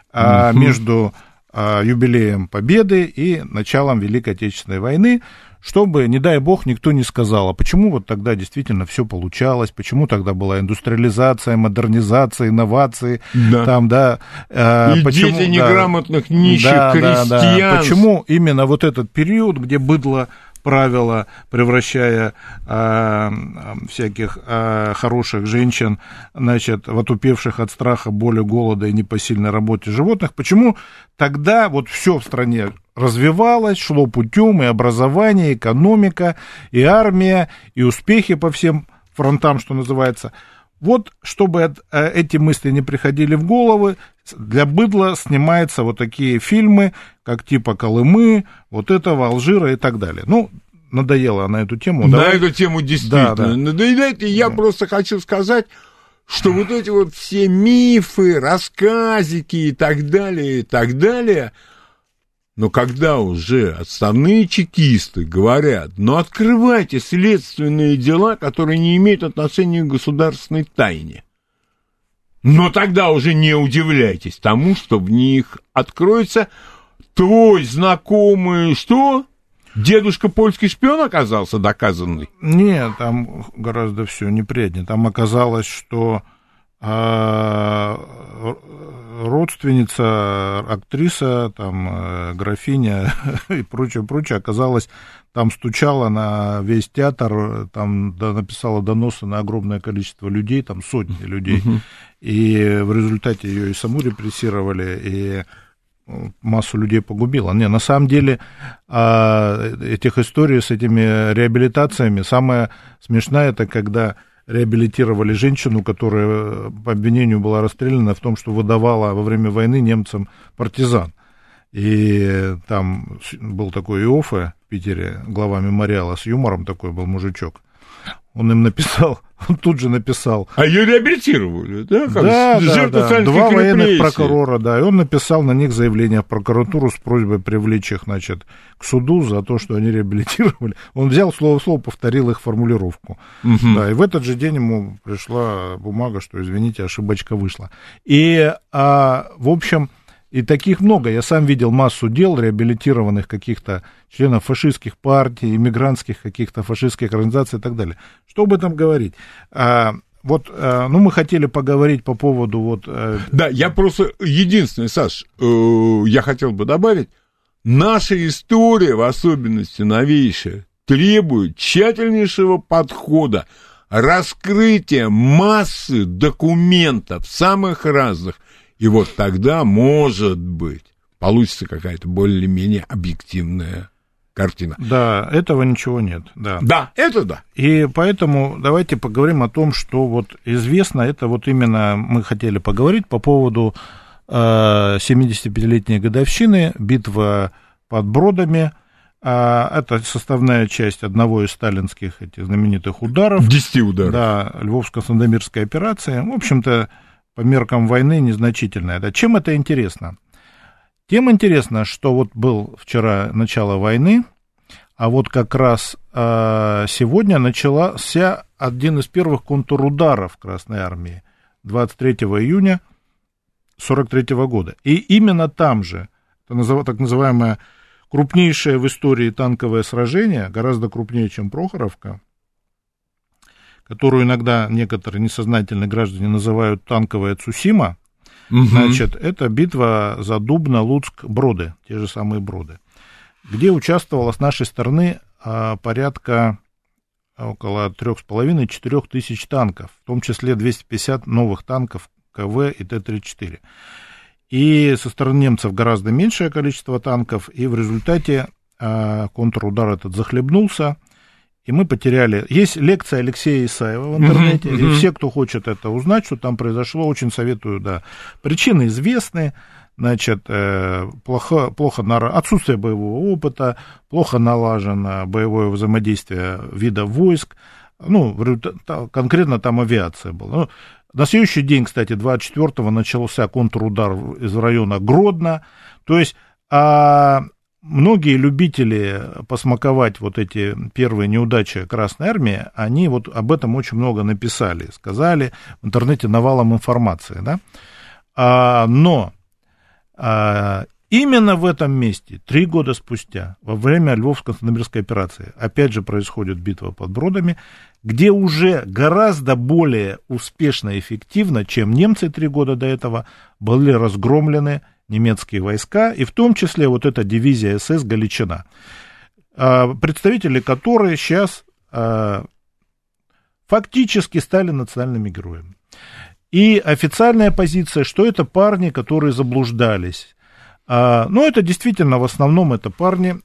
а, между... юбилеем Победы и началом Великой Отечественной войны, чтобы, не дай бог, никто не сказал, а почему вот тогда действительно все получалось, почему тогда была индустриализация, модернизация, инновации, да. Там, да, и почему, дети неграмотных, да, нищих, да, крестьян. Да, да. Почему именно вот этот период, где быдло правила, превращая э, всяких э, хороших женщин, значит, в отупевших от страха, боли, голода и непосильной работе животных, почему тогда вот все в стране развивалось, шло путем, и образование, и экономика, и армия, и успехи по всем фронтам, что называется. Вот, чтобы эти мысли не приходили в голову, для быдла снимаются вот такие фильмы, как типа «Колымы», вот этого, «Алжира» и так далее. Ну, надоело на эту тему. На Давай... эту тему действительно да, да. надоедает, и я да. просто хочу сказать, что вот эти вот все мифы, рассказики и так далее, и так далее... Но когда уже отставные чекисты говорят, ну, открывайте следственные дела, которые не имеют отношения к государственной тайне, но тогда уже не удивляйтесь тому, что в них откроется твой знакомый, что? Дедушка польский шпион оказался доказанный? Нет, там гораздо все неприятнее. Там оказалось, что... родственница, актриса, там, графиня и прочее, прочее, оказалось, там стучала на весь театр, там да, написала доносы на огромное количество людей, там сотни людей, uh-huh. и в результате ее и саму репрессировали, и массу людей погубила. Не, на самом деле, этих историй с этими реабилитациями, самое смешное, это когда реабилитировали женщину, которая по обвинению была расстреляна в том, что выдавала во время войны немцам партизан. И там был такой Иоффе в Питере, глава мемориала, с юмором такой был мужичок. Он им написал, он тут же написал. А ее реабилитировали, да? Как да, да, да. Два военных прокурора, да, и он написал на них заявление в прокуратуру с просьбой привлечь их, значит, к суду за то, что они реабилитировали. Он взял слово в слово, повторил их формулировку. Угу. Да, и в этот же день ему пришла бумага, что, извините, ошибочка вышла. И, а, в общем... И таких много. Я сам видел массу дел реабилитированных каких-то членов фашистских партий, иммигрантских каких-то фашистских организаций и так далее. Что об этом говорить? А, вот, а, ну, мы хотели поговорить по поводу вот... А... Да, я просто... Единственное, Саш, э, я хотел бы добавить, наша история, в особенности новейшая, требует тщательнейшего подхода, раскрытия массы документов самых разных. И вот тогда, может быть, получится какая-то более-менее объективная картина. Да, этого ничего нет. Да, да, это да. И поэтому давайте поговорим о том, что вот известно, это вот именно мы хотели поговорить по поводу э, семидесятипятилетней годовщины, битва под Бродами. Э, это составная часть одного из сталинских этих знаменитых ударов. Десяти ударов. Да, Львовско-Сандомирская операция. В общем-то, по меркам войны незначительная. Да. Чем это интересно? Тем интересно, что вот был вчера начало войны, а вот как раз э, сегодня начался один из первых контрударов Красной Армии двадцать третьего июня сорок третьего года. И именно там же, это так называемое крупнейшее в истории танковое сражение, гораздо крупнее, чем Прохоровка, которую иногда некоторые несознательные граждане называют танковая Цусима, угу. Значит, это битва за Дубно, Луцк, Броды, те же самые Броды, где участвовало с нашей стороны а, порядка около трех с половиной - четырех тысяч танков, в том числе двести пятьдесят новых танков КВ и Т тридцать четыре. И со стороны немцев гораздо меньшее количество танков, и в результате а, контрудар этот захлебнулся. И мы потеряли... Есть лекция Алексея Исаева в интернете, uh-huh, uh-huh. и все, кто хочет это узнать, что там произошло, очень советую, да. Причины известны, значит, э, плохо, плохо на... отсутствие боевого опыта, плохо налажено боевое взаимодействие видов войск, ну, конкретно там авиация была. Ну, на следующий день, кстати, двадцать четвёртого начался контрудар из района Гродно, то есть... А... Многие любители посмаковать вот эти первые неудачи Красной Армии, они вот об этом очень много написали, сказали, в интернете навалом информации, да. А, но а, именно в этом месте, три года спустя, во время Львовско-Сандомирской операции, опять же происходит битва под Бродами, где уже гораздо более успешно и эффективно, чем немцы три года до этого, были разгромлены немецкие войска, и в том числе вот эта дивизия СС «Галичина», представители которой сейчас фактически стали национальными героями. И официальная позиция, что это парни, которые заблуждались. Но это действительно в основном это парни,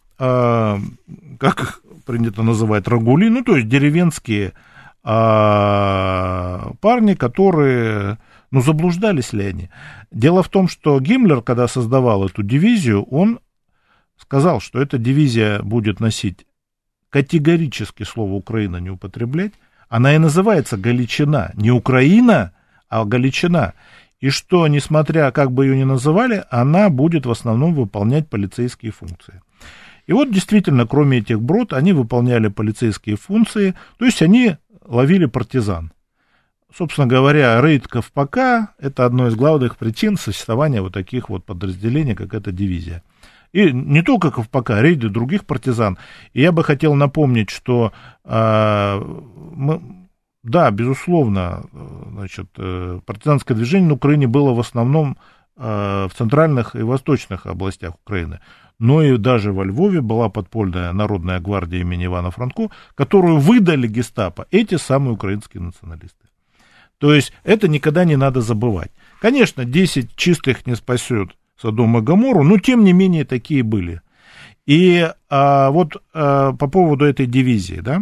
как принято называть, рагули, ну то есть деревенские парни, которые, ну, заблуждались ли они? Дело в том, что Гиммлер, когда создавал эту дивизию, он сказал, что эта дивизия будет носить категорически слово «Украина» не употреблять. Она и называется «Галичина». Не Украина, а Галичина. И что, несмотря, как бы ее ни называли, она будет в основном выполнять полицейские функции. И вот действительно, кроме этих брод, они выполняли полицейские функции, то есть они ловили партизан. Собственно говоря, рейд Ковпака – это одна из главных причин существования вот таких вот подразделений, как эта дивизия. И не только Ковпака, рейды других партизан. И я бы хотел напомнить, что, э, мы, да, безусловно, значит, э, партизанское движение на Украине было в основном э, в центральных и восточных областях Украины. Но и даже во Львове была подпольная народная гвардия имени Ивана Франко, которую выдали гестапо эти самые украинские националисты. То есть это никогда не надо забывать. Конечно, десять чистых не спасет Содом и Гоморру, но тем не менее такие были. И а, вот а, по поводу этой дивизии, да,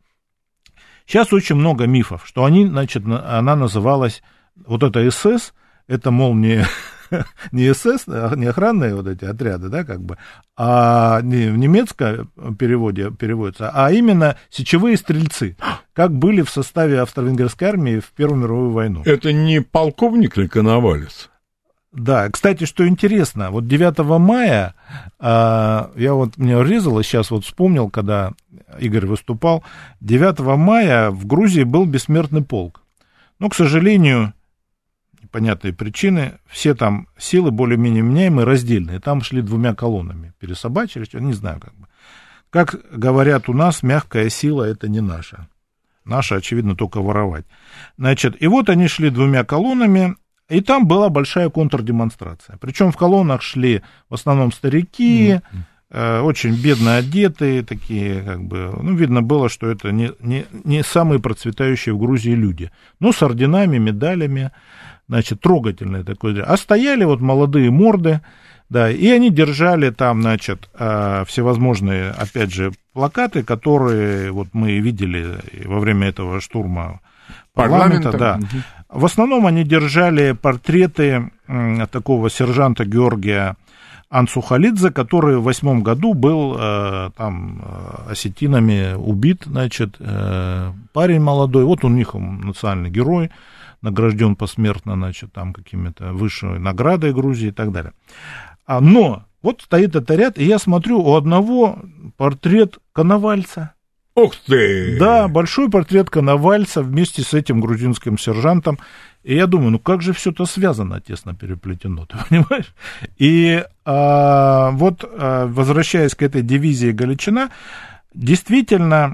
сейчас очень много мифов, что они, значит, она называлась, вот это СС, это, мол, не, не СС, не охранные вот эти отряды, да, как бы, а не в немецком переводе переводится, а именно сечевые стрельцы, как были в составе австро-венгерской армии в Первую мировую войну. Это не полковник ли Коновалец? Да, кстати, что интересно, вот девятого мая, а, я вот, мне резало, сейчас вот вспомнил, когда Игорь выступал, девятого мая в Грузии был бессмертный полк. Но, к сожалению, понятные причины, все там силы более-менее меняемые, раздельные, там шли двумя колоннами, пересобачились, не знаю, как бы. Как говорят у нас, мягкая сила — это не наша. Наша, очевидно, только воровать. Значит, и вот они шли двумя колоннами, и там была большая контрдемонстрация. Причем в колоннах шли в основном старики, mm-hmm. э, очень бедно одетые, такие, как бы, ну, видно было, что это не, не, не самые процветающие в Грузии люди. Ну, с орденами, медалями, значит, трогательные такое. А стояли вот молодые морды, да, и они держали там, значит, э, всевозможные, опять же, плакаты, которые вот мы видели во время этого штурма парламента, да. Угу. В основном они держали портреты м, такого сержанта Георгия Ансухалидзе, который в восьмом году был э, там осетинами убит, значит, э, парень молодой, вот у них национальный герой, награжден посмертно, значит, там какими-то высшей наградой Грузии и так далее. А, но вот стоит этот ряд, и я смотрю, у одного портрет Коновальца. Ух ты! Да, большой портрет Коновальца вместе с этим грузинским сержантом. И я думаю, ну как же все это связано, тесно переплетено, ты понимаешь? И а, вот, а, возвращаясь к этой дивизии Галичина, действительно,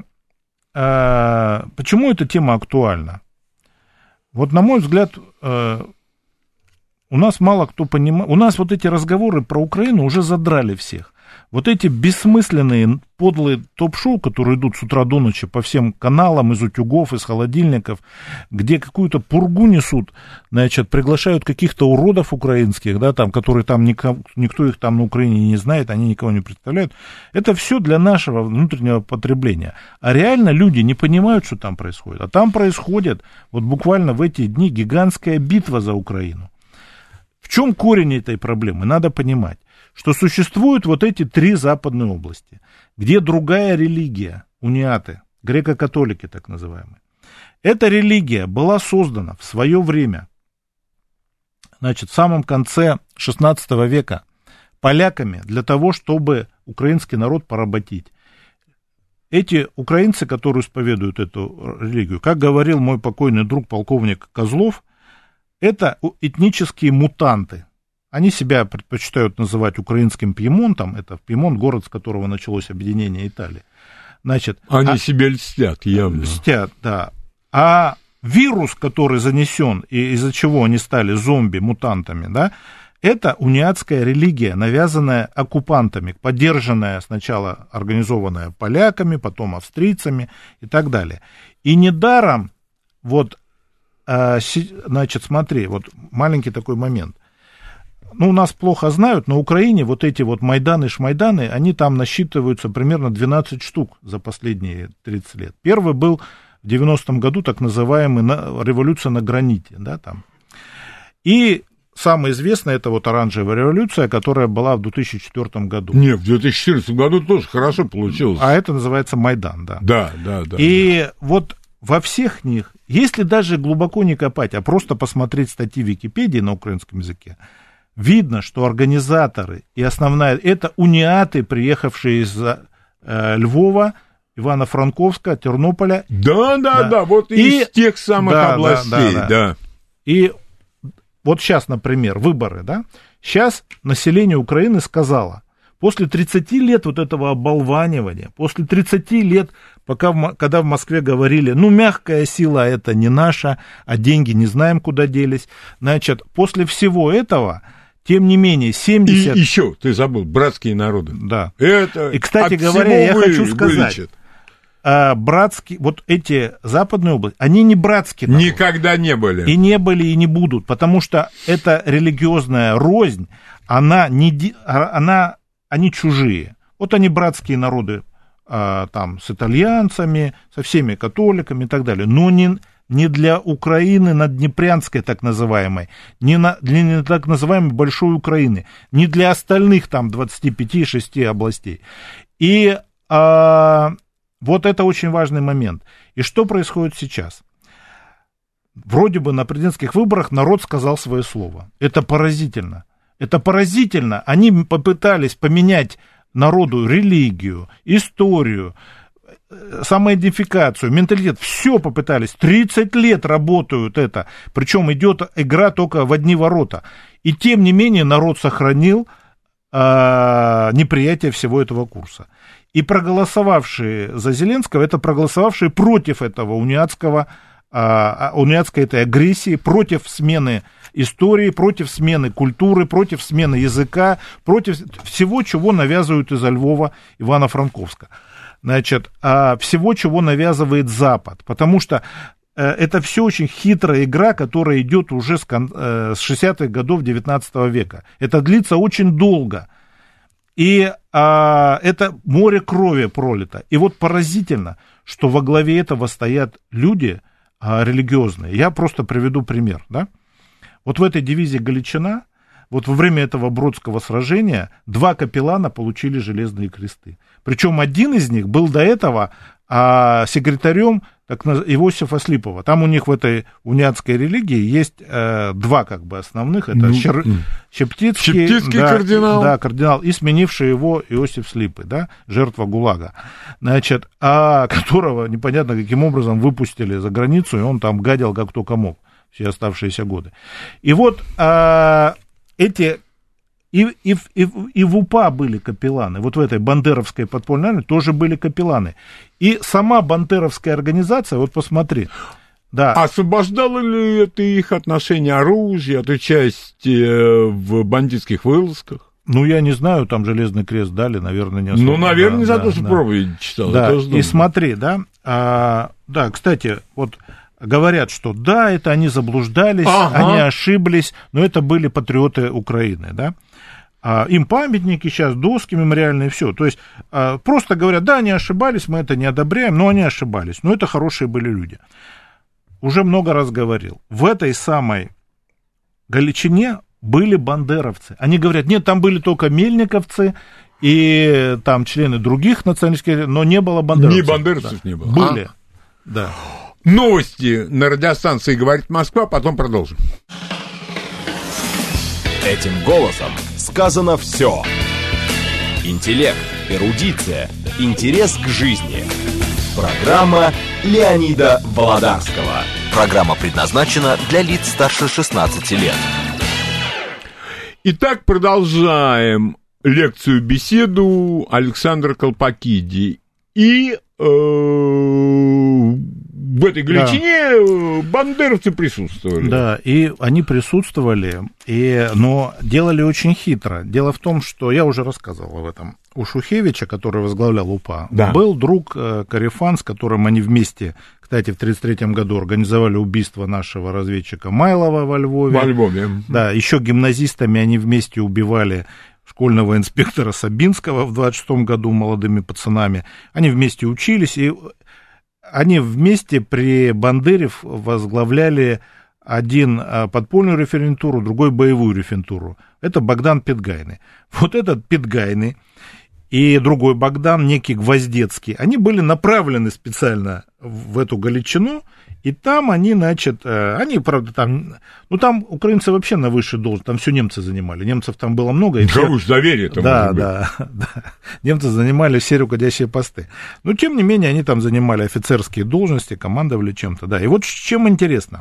а, почему эта тема актуальна? Вот, на мой взгляд, а, у нас мало кто понимает, у нас вот эти разговоры про Украину уже задрали всех. Вот эти бессмысленные, подлые топ-шоу, которые идут с утра до ночи по всем каналам, из утюгов, из холодильников, где какую-то пургу несут, значит, приглашают каких-то уродов украинских, да, там, которые там, никто, никто их там на Украине не знает, они никого не представляют. Это все для нашего внутреннего потребления. А реально люди не понимают, что там происходит. А там происходит, вот буквально в эти дни, гигантская битва за Украину. В чем корень этой проблемы? Надо понимать, что существуют вот эти три западные области, где другая религия, униаты, греко-католики так называемые. Эта религия была создана в свое время, значит, в самом конце шестнадцатого века поляками для того, чтобы украинский народ поработить. Эти украинцы, которые исповедуют эту религию, как говорил мой покойный друг полковник Козлов, это этнические мутанты. Они себя предпочитают называть украинским Пьемонтом, это Пьемонт, город, с которого началось объединение Италии. Значит, Они а, себе льстят, явно. Льстят, да. А вирус, который занесен, и из-за чего они стали зомби, мутантами, да, это униатская религия, навязанная оккупантами, поддержанная сначала, организованная поляками, потом австрийцами и так далее. И недаром, вот, значит, смотри, вот маленький такой момент. Ну, у нас плохо знают, на Украине вот эти вот Майданы, Шмайданы, они там насчитываются примерно двенадцать штук за последние тридцать лет. Первый был в в девяностом году так называемая революция на граните, да, там. И самое известное, это вот оранжевая революция, которая была в две тысячи четвёртом году. Нет, в две тысячи четырнадцатом году тоже хорошо получилось. А это называется Майдан, да. Да, да, да. И да. вот во всех них, если даже глубоко не копать, а просто посмотреть статьи в Википедии на украинском языке, видно, что организаторы и основная, это униаты, приехавшие из э, Львова, Ивано-Франковска, Тернополя. Да, да, да, да, вот и, из тех самых да, областей, да, да. да. И вот сейчас, например, выборы, да, сейчас население Украины сказало, после тридцати лет вот этого оболванивания, после тридцати лет, пока в, когда в Москве говорили, ну, мягкая сила это не наша, а деньги не знаем, куда делись, значит, после всего этого, тем не менее, семьдесят... И еще, ты забыл, братские народы. Да. Это и, кстати говоря, я вы, хочу сказать, вылечит. братские, вот эти западные области, они не братские народы. Никогда не были. И не были, и не будут, потому что эта религиозная рознь, она не... Она, они чужие. Вот они братские народы а, там, с итальянцами, со всеми католиками и так далее. Но не, не для Украины надднепрянской так называемой, не на, для не так называемой Большой Украины, не для остальных там двадцати пяти шести областей. И а, вот это очень важный момент. И что происходит сейчас? Вроде бы на президентских выборах народ сказал свое слово. Это поразительно. Это поразительно. Они попытались поменять народу религию, историю, самоидентификацию, менталитет. Все попытались. тридцать лет работают это. Причем идет игра только в одни ворота. И тем не менее народ сохранил э, неприятие всего этого курса. И проголосовавшие за Зеленского, это проголосовавшие против этого униатского, э, униатской этой агрессии, против смены истории, против смены культуры, против смены языка, против всего, чего навязывают из Львова, Ивано-Франковска. Значит, всего, чего навязывает Запад. Потому что это все очень хитрая игра, которая идет уже с шестидесятых годов девятнадцатого века. Это длится очень долго. И а, это море крови пролито. И вот поразительно, что во главе этого стоят люди а, религиозные. Я просто приведу пример, да? Вот в этой дивизии Галичина, вот во время этого Бродского сражения, два капеллана получили железные кресты. Причем один из них был до этого а, секретарем так, Иосифа Слипова. Там у них в этой униатской религии есть э, два как бы основных. Это ну, Щер... Шептицкий, Шептицкий да, кардинал. Да, кардинал, и сменивший его Иосиф Слипы, да, жертва ГУЛАГа. Значит, а которого непонятно каким образом выпустили за границу, и он там гадил как только мог все оставшиеся годы. И вот а, эти, и, и, и, и в УПА были капелланы, вот в этой бандеровской подпольной армии тоже были капелланы. И сама бандеровская организация, вот посмотри, да. Освобождало ли это их отношение оружия от участия в бандитских вылазках? Ну, я не знаю, там Железный Крест дали, наверное, не особо. Ну, наверное, да, за да, то, что да. проповедь читал. Да, и смотри, да, а, да, кстати, вот говорят, что да, это они заблуждались, ага. они ошиблись, но это были патриоты Украины, да. А, им памятники сейчас, доски мемориальные, все. То есть а, просто говорят, да, они ошибались, мы это не одобряем, но они ошибались. Но это хорошие были люди. Уже много раз говорил, в этой самой Галичине были бандеровцы. Они говорят, нет, там были только мельниковцы и там члены других националистских, но не было бандеровцев. Ни бандеровцев да. не было. Были, а? да. Новости на радиостанции «Говорит Москва», потом продолжим. Этим голосом сказано все. Интеллект, эрудиция, интерес к жизни. Программа Леонида Володарского. Программа предназначена для лиц старше шестнадцати лет. Итак, продолжаем лекцию-беседу Александра Колпакиди. И э, в этой Галичине да. бандеровцы присутствовали. Да, и они присутствовали, и, но делали очень хитро. Дело в том, что я уже рассказывал об этом. У Шухевича, который возглавлял УПА, да. был друг э, Карифан, с которым они вместе, кстати, в тридцать третьем году организовали убийство нашего разведчика Майлова во Львове. Во Львове. Да, еще гимназистами они вместе убивали школьного инспектора Сабинского в двадцать шестом году молодыми пацанами. Они вместе учились, и они вместе при Бандере возглавляли один подпольную референтуру, другой боевую референтуру. Это Богдан Петгайны. Вот этот Петгайны и другой Богдан, некий Гвоздецкий, они были направлены специально в эту Галичину, и там они, значит, они, правда, там, ну, там украинцы вообще на высшей должности, там все немцы занимали, немцев там было много. И все... уж доверие-то, да, да, да, немцы занимали все руководящие посты. Но, тем не менее, они там занимали офицерские должности, командовали чем-то, да. И вот чем интересно,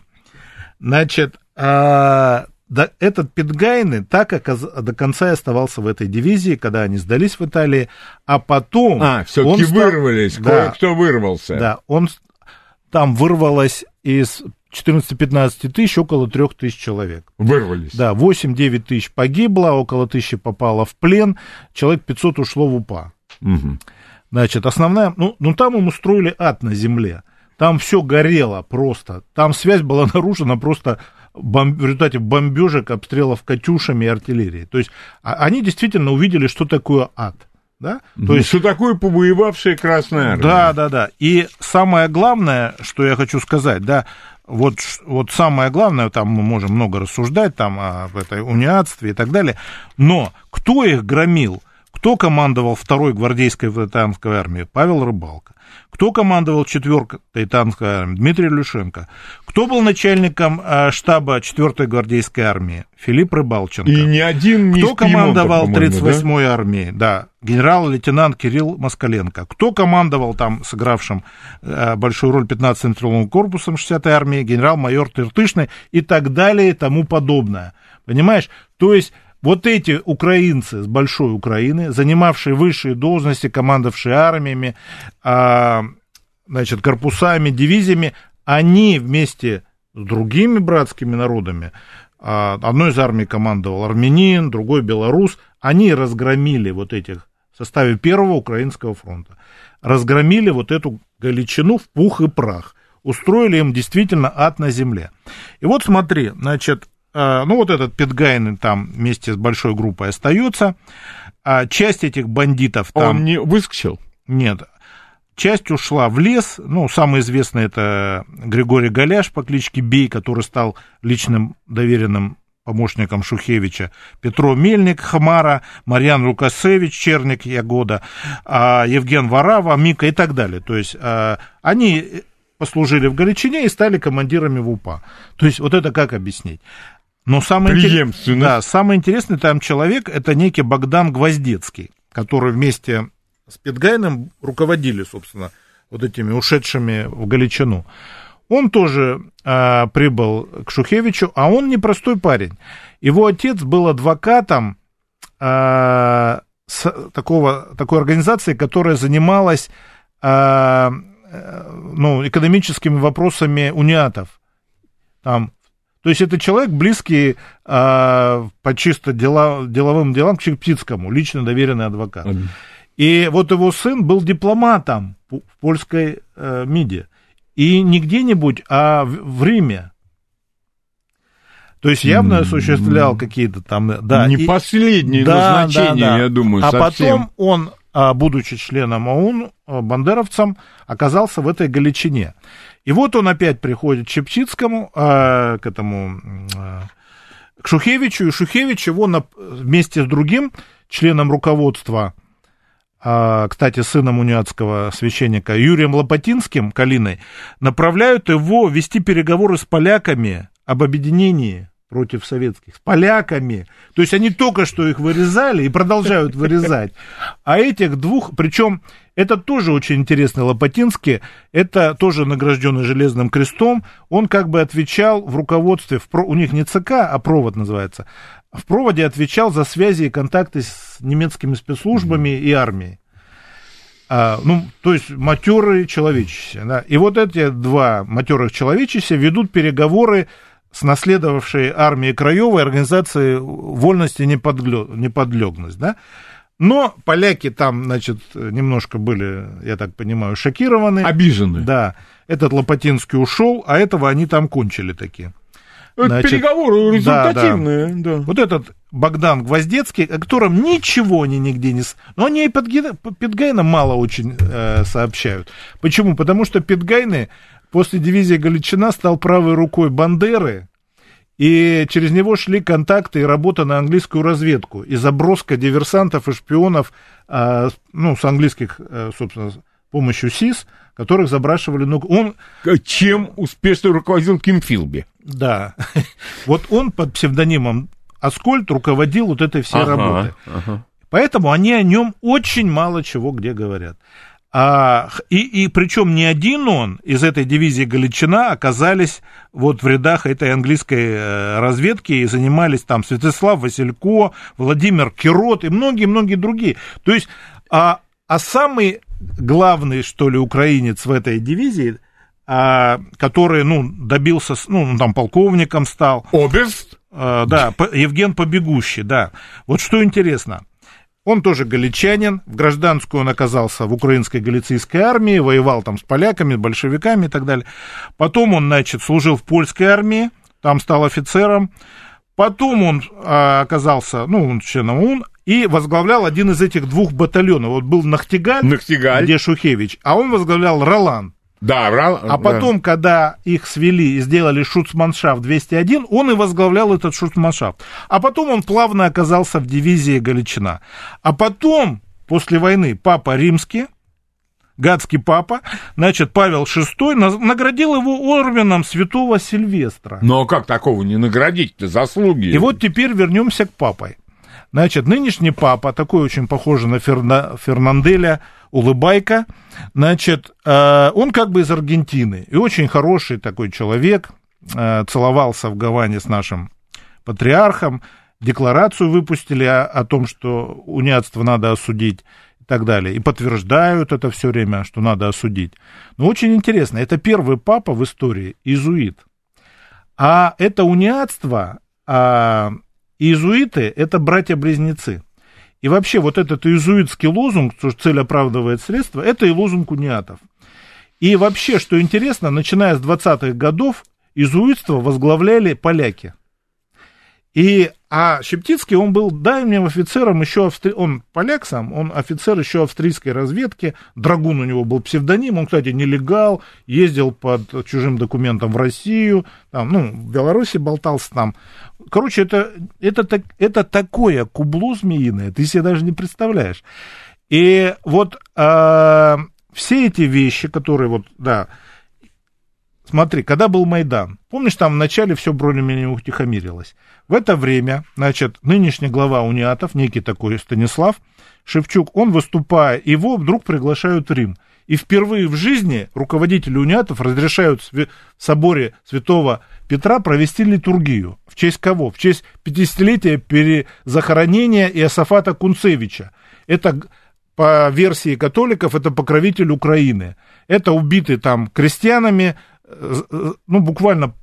значит, а... Да, этот Петгайны так оказ... до конца и оставался в этой дивизии, когда они сдались в Италии, а потом... А, все-таки стал... вырвались, да, кое-кто вырвался. Да, он... там вырвалось из четырнадцати-пятнадцати тысяч около трех тысяч человек. Вырвались. Да, восемь-девять тысяч погибло, около тысячи попало в плен, человек пятьсот ушло в УПА. Угу. Значит, основная... Ну, ну, там им устроили ад на земле. Там все горело просто. Там связь была нарушена просто... Бомб... в результате бомбежек, обстрелов катюшами и артиллерией. То есть они действительно увидели, что такое ад. Да? Mm-hmm. То есть... Что такое побоевавшая Красная Армия. Да, да, да. И самое главное, что я хочу сказать, да, вот, вот самое главное, там мы можем много рассуждать там, о этой униатстве и так далее, но кто их громил? Кто командовал второй гвардейской танковой армией? Павел Рыбалко. Кто командовал четвёртой танковой армией? Дмитрий Люшенко. Кто был начальником штаба четвёртой гвардейской армии? Филипп Рыбалченко. И ни один не Кто командовал тридцать да? восьмой армией? Да, генерал-лейтенант Кирилл Москаленко. Кто командовал там, сыгравшим большую роль пятнадцатым стрелковым корпусом шестидесятой армии? Генерал-майор Тыртышный и так далее и тому подобное. Понимаешь? То есть... Вот эти украинцы с большой Украины, занимавшие высшие должности, командовавшие армиями, а, значит, корпусами, дивизиями, они вместе с другими братскими народами, а, одной из армий командовал армянин, другой белорус, они разгромили вот этих в составе Первого Украинского фронта, разгромили вот эту Галичину в пух и прах, устроили им действительно ад на земле. И вот смотри, значит... Ну, вот этот Петгайны там вместе с большой группой остается. А часть этих бандитов там... Он не выскочил? Нет. Часть ушла в лес. Ну, самый известный это Григорий Голяш по кличке Бей, который стал личным доверенным помощником Шухевича. Петро Мельник, Хмара, Марьян Лукасевич, Черник, Ягода, Евген Варава, Мика и так далее. То есть они послужили в Галичине и стали командирами в УПА. То есть вот это как объяснить? Но самое, интерес... да, самый интересный там человек, это некий Богдан Гвоздецкий, который вместе с Петгайным руководили, собственно, вот этими ушедшими в Галичину. Он тоже а, прибыл к Шухевичу, а он непростой парень. Его отец был адвокатом а, с такого, такой организации, которая занималась а, ну, экономическими вопросами униатов. Там, то есть это человек, близкий а, по чисто дела, деловым делам к Чепцицкому, лично доверенный адвокат. Mm-hmm. И вот его сын был дипломатом в польской э, МИДе. И не где-нибудь, а в, в Риме. То есть явно осуществлял mm-hmm. какие-то там... Да, не и, последнее да, назначение, да, да. я думаю, а совсем. Потом он, будучи членом ОУН, бандеровцем, оказался в этой Галичине. И вот он опять приходит к Чепчицкому, э, к этому, э, к Шухевичу, и Шухевич его на, вместе с другим членом руководства, э, кстати, сыном униатского священника Юрием Лопатинским, Калиной, направляют его вести переговоры с поляками об объединении против советских, с поляками. То есть они только что их вырезали и продолжают вырезать. А этих двух, причем это тоже очень интересный Лопатинский, это тоже награжденный Железным крестом, он как бы отвечал в руководстве, в, у них не ЦК, а провод называется, в проводе отвечал за связи и контакты с немецкими спецслужбами mm-hmm. и армией. А, ну, то есть матерые человечища. Да? И вот эти два матерых человечища ведут переговоры с наследовавшей армией Краевой организацией вольности и неподлёгность, да? Но поляки там, значит, немножко были, я так понимаю, шокированы. Обижены. Да, этот Лопатинский ушел, а этого они там кончили такие. Это Значит, переговоры результативные. Да, да. Да. Вот этот Богдан Гвоздецкий, о котором ничего они нигде не... Но они и под Питгайна мало очень э, сообщают. Почему? Потому что Питгайны после дивизии Галичина стал правой рукой Бандеры, и через него шли контакты и работа на английскую разведку, и заброска диверсантов и шпионов, э, ну, с английских, э, собственно, с помощью СИС, которых забрасывали... Ну, он... Чем успешно руководил Ким Филби. Да. Вот он под псевдонимом Аскольд руководил вот этой всей ага, работой. Ага. Поэтому они о нем очень мало чего где говорят. А, и, и причем не один он из этой дивизии Галичина оказались вот в рядах этой английской разведки и занимались там Святослав Василько, Владимир Кирот и многие-многие другие. То есть, а, а самый главный, что ли, украинец в этой дивизии, а, который, ну, добился, ну, там, полковником стал. Оберст? А, да, Евген Побегущий, да. Вот что интересно. Он тоже галичанин, в гражданскую он оказался в украинской галицийской армии, воевал там с поляками, большевиками и так далее. Потом он, значит, служил в польской армии, там стал офицером. Потом он а, оказался, ну, он членом ОУН, и возглавлял один из этих двух батальонов. Вот был Нахтигаль, Нахтигаль. где Шухевич, а он возглавлял Ролан. Да, Ролан. А потом, да. когда их свели и сделали шуцманшафт двести один, он и возглавлял этот шуцманшафт. А потом он плавно оказался в дивизии Галичина. А потом, после войны, папа римский, гадский папа, значит, Павел шестой, наградил его орденом святого Сильвестра. Но как такого не наградить-то, заслуги? И вот теперь вернемся к папе. Значит, нынешний папа, такой очень похожий на Ферна, Фернанделя, улыбайка, значит, э, он как бы из Аргентины, и очень хороший такой человек, э, целовался в Гаване с нашим патриархом, декларацию выпустили о, о том, что униатство надо осудить и так далее, и подтверждают это все время, что надо осудить. Но очень интересно, это первый папа в истории иезуит, а это униатство... А, иезуиты – это братья-близнецы. И вообще вот этот иезуитский лозунг, что цель оправдывает средства, это и лозунг униатов. И вообще, что интересно, начиная с двадцатых годов иезуитство возглавляли поляки. И, а Шептицкий, он был давним офицером еще, австри... он поляк сам, он офицер еще австрийской разведки, Драгун у него был псевдоним, он, кстати, нелегал, ездил под чужим документом в Россию, там, ну, в Беларуси болтался там. Короче, это, это, это такое кубло змеиное, ты себе даже не представляешь. И вот э, все эти вещи, которые вот, да, смотри, когда был Майдан, помнишь, там вначале все более-менее утихомирилось. В это время, значит, нынешний глава униатов, некий такой Станислав Шевчук, он выступая, его вдруг приглашают в Рим. И впервые в жизни руководители униатов разрешают в соборе святого Петра провести литургию. В честь кого? В честь пятидесятилетия перезахоронения Иосафата Кунцевича. Это, по версии католиков, это покровитель Украины. Это убитый там крестьянами, ну, буквально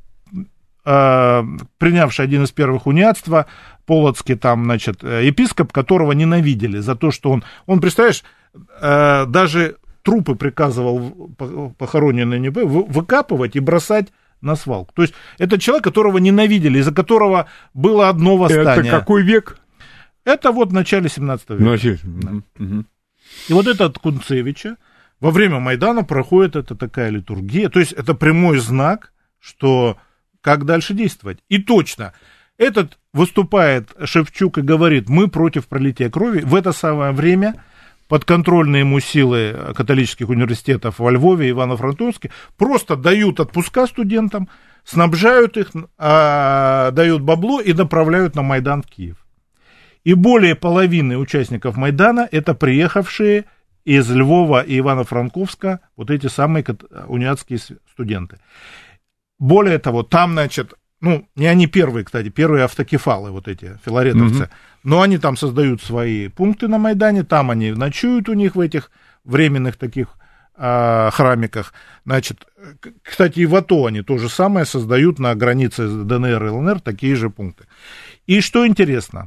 э, принявший один из первых униатства, полоцкий там, значит, епископ, которого ненавидели за то, что он, он, представляешь, э, даже трупы приказывал похороненные не выкапывать и бросать на свалку. То есть это человек, которого ненавидели, из-за которого было одно восстание. Это какой век? Это вот в начале семнадцатого века. Начале. Да. Угу. И вот этот Кунцевича во время Майдана проходит эта такая литургия, то есть это прямой знак, что как дальше действовать. И точно, этот выступает Шевчук и говорит, мы против пролития крови. В это самое время подконтрольные ему силы католических университетов во Львове и Ивано-Франковске просто дают отпуска студентам, снабжают их, а, дают бабло и направляют на Майдан в Киев. И более половины участников Майдана это приехавшие из Львова и Ивано-Франковска вот эти самые униатские студенты. Более того, там, значит, ну, не они первые, кстати, первые автокефалы, вот эти филаретовцы, mm-hmm. но они там создают свои пункты на Майдане, там они ночуют у них в этих временных таких а, храмиках. Значит, кстати, и в АТО они то же самое создают на границе ДНР и ЛНР, такие же пункты. И что интересно,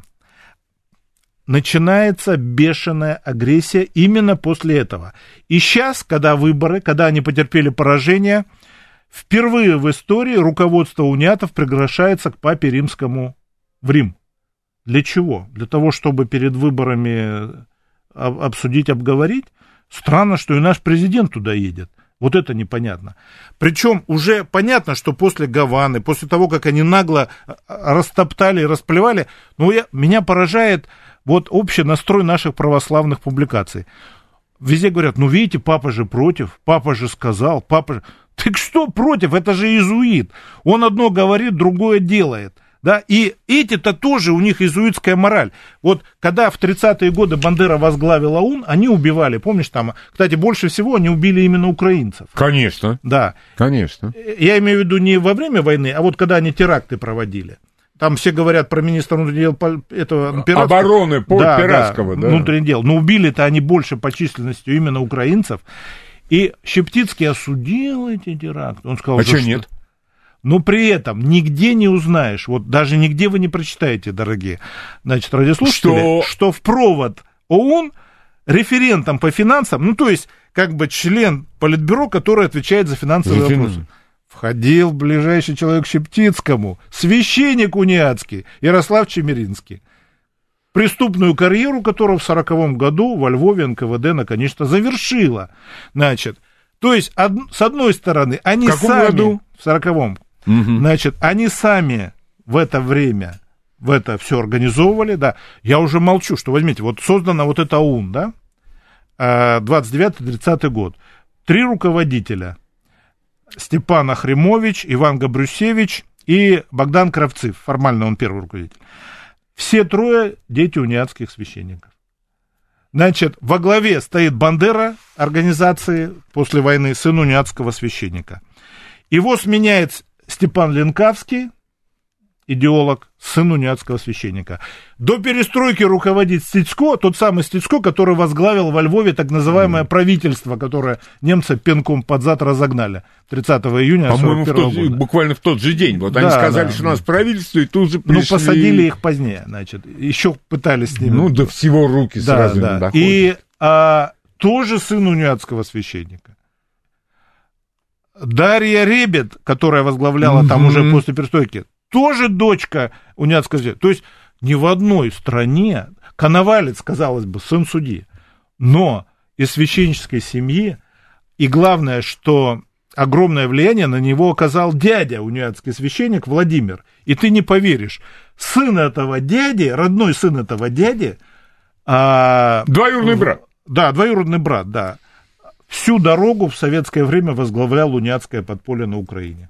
начинается бешеная агрессия именно после этого. И сейчас, когда выборы, когда они потерпели поражение, Впервые в истории руководство униатов приглашается к папе римскому в Рим. Для чего? Для того, чтобы перед выборами обсудить, обговорить? Странно, что и наш президент туда едет. Вот это непонятно. Причем уже понятно, что после Гаваны, после того, как они нагло растоптали и расплевали, ну, я, меня поражает вот общий настрой наших православных публикаций. Везде говорят, ну, видите, папа же против, папа же сказал, папа же... Так что против? Это же иезуит. Он одно говорит, другое делает. Да? И эти-то тоже, у них иезуитская мораль. Вот когда в тридцатые годы Бандера возглавил ОУН, они убивали, помнишь, там, кстати, больше всего они убили именно украинцев. Конечно. Да. Конечно. Я имею в виду не во время войны, а вот когда они теракты проводили. Там все говорят про министра внутренних дел этого Пиратского. Обороны по да, Пиратского, да, да. Внутренних дел. Но убили-то они больше по численности именно украинцев. И Шептицкий осудил эти теракты. Он сказал, а что нет? Но при этом нигде не узнаешь, вот даже нигде вы не прочитаете, дорогие, значит, радиослушатели, что, что в провод ОУН референтом по финансам, ну, то есть, как бы член Политбюро, который отвечает за финансовые за вопросы, финансы. Входил ближайший человек к Шептицкому, священник униатский, Ярослав Чемеринский, преступную карьеру которого в сороковом году во Львове эн ка вэ дэ наконец-то завершила. Значит, то есть, од... с одной стороны, они в каком сами... году? В сороковом. Угу. Значит, они сами в это время в это все организовывали, да. Я уже молчу, что возьмите, вот создана вот эта ОУН, да, двадцать девятый тридцатый год. Три руководителя. Степан Ахремович, Иван Габрюсевич и Богдан Кравцев. Формально он первый руководитель. Все трое дети униатских священников. Значит, во главе стоит Бандера организации после войны, сын униатского священника. Его сменяет Степан Ленкавский, идеолог, сын униатского священника. До перестройки руководит Стецко, тот самый Стецко, который возглавил во Львове так называемое mm. правительство, которое немцы пинком под зад разогнали тридцатого июня по-моему, сорок первого в тот, года. Буквально в тот же день. Вот да, они сказали, да, что да. у нас правительство, и тут же пришли... Ну, посадили их позднее, значит. Еще пытались с ними... Ну, до всего руки да, сразу да. не доходят. И а, тоже сын униатского священника. Дарья Ребет, которая возглавляла mm-hmm. там уже после перестройки, тоже дочка униатского священника. То есть ни в одной стране, Коновалец, казалось бы, сын судьи, но из священнической семьи, и главное, что огромное влияние на него оказал дядя, униатский священник Владимир. И ты не поверишь, сын этого дяди, родной сын этого дяди... А, двоюродный брат. Да, двоюродный брат, да. Всю дорогу в советское время возглавлял униатское подполье на Украине.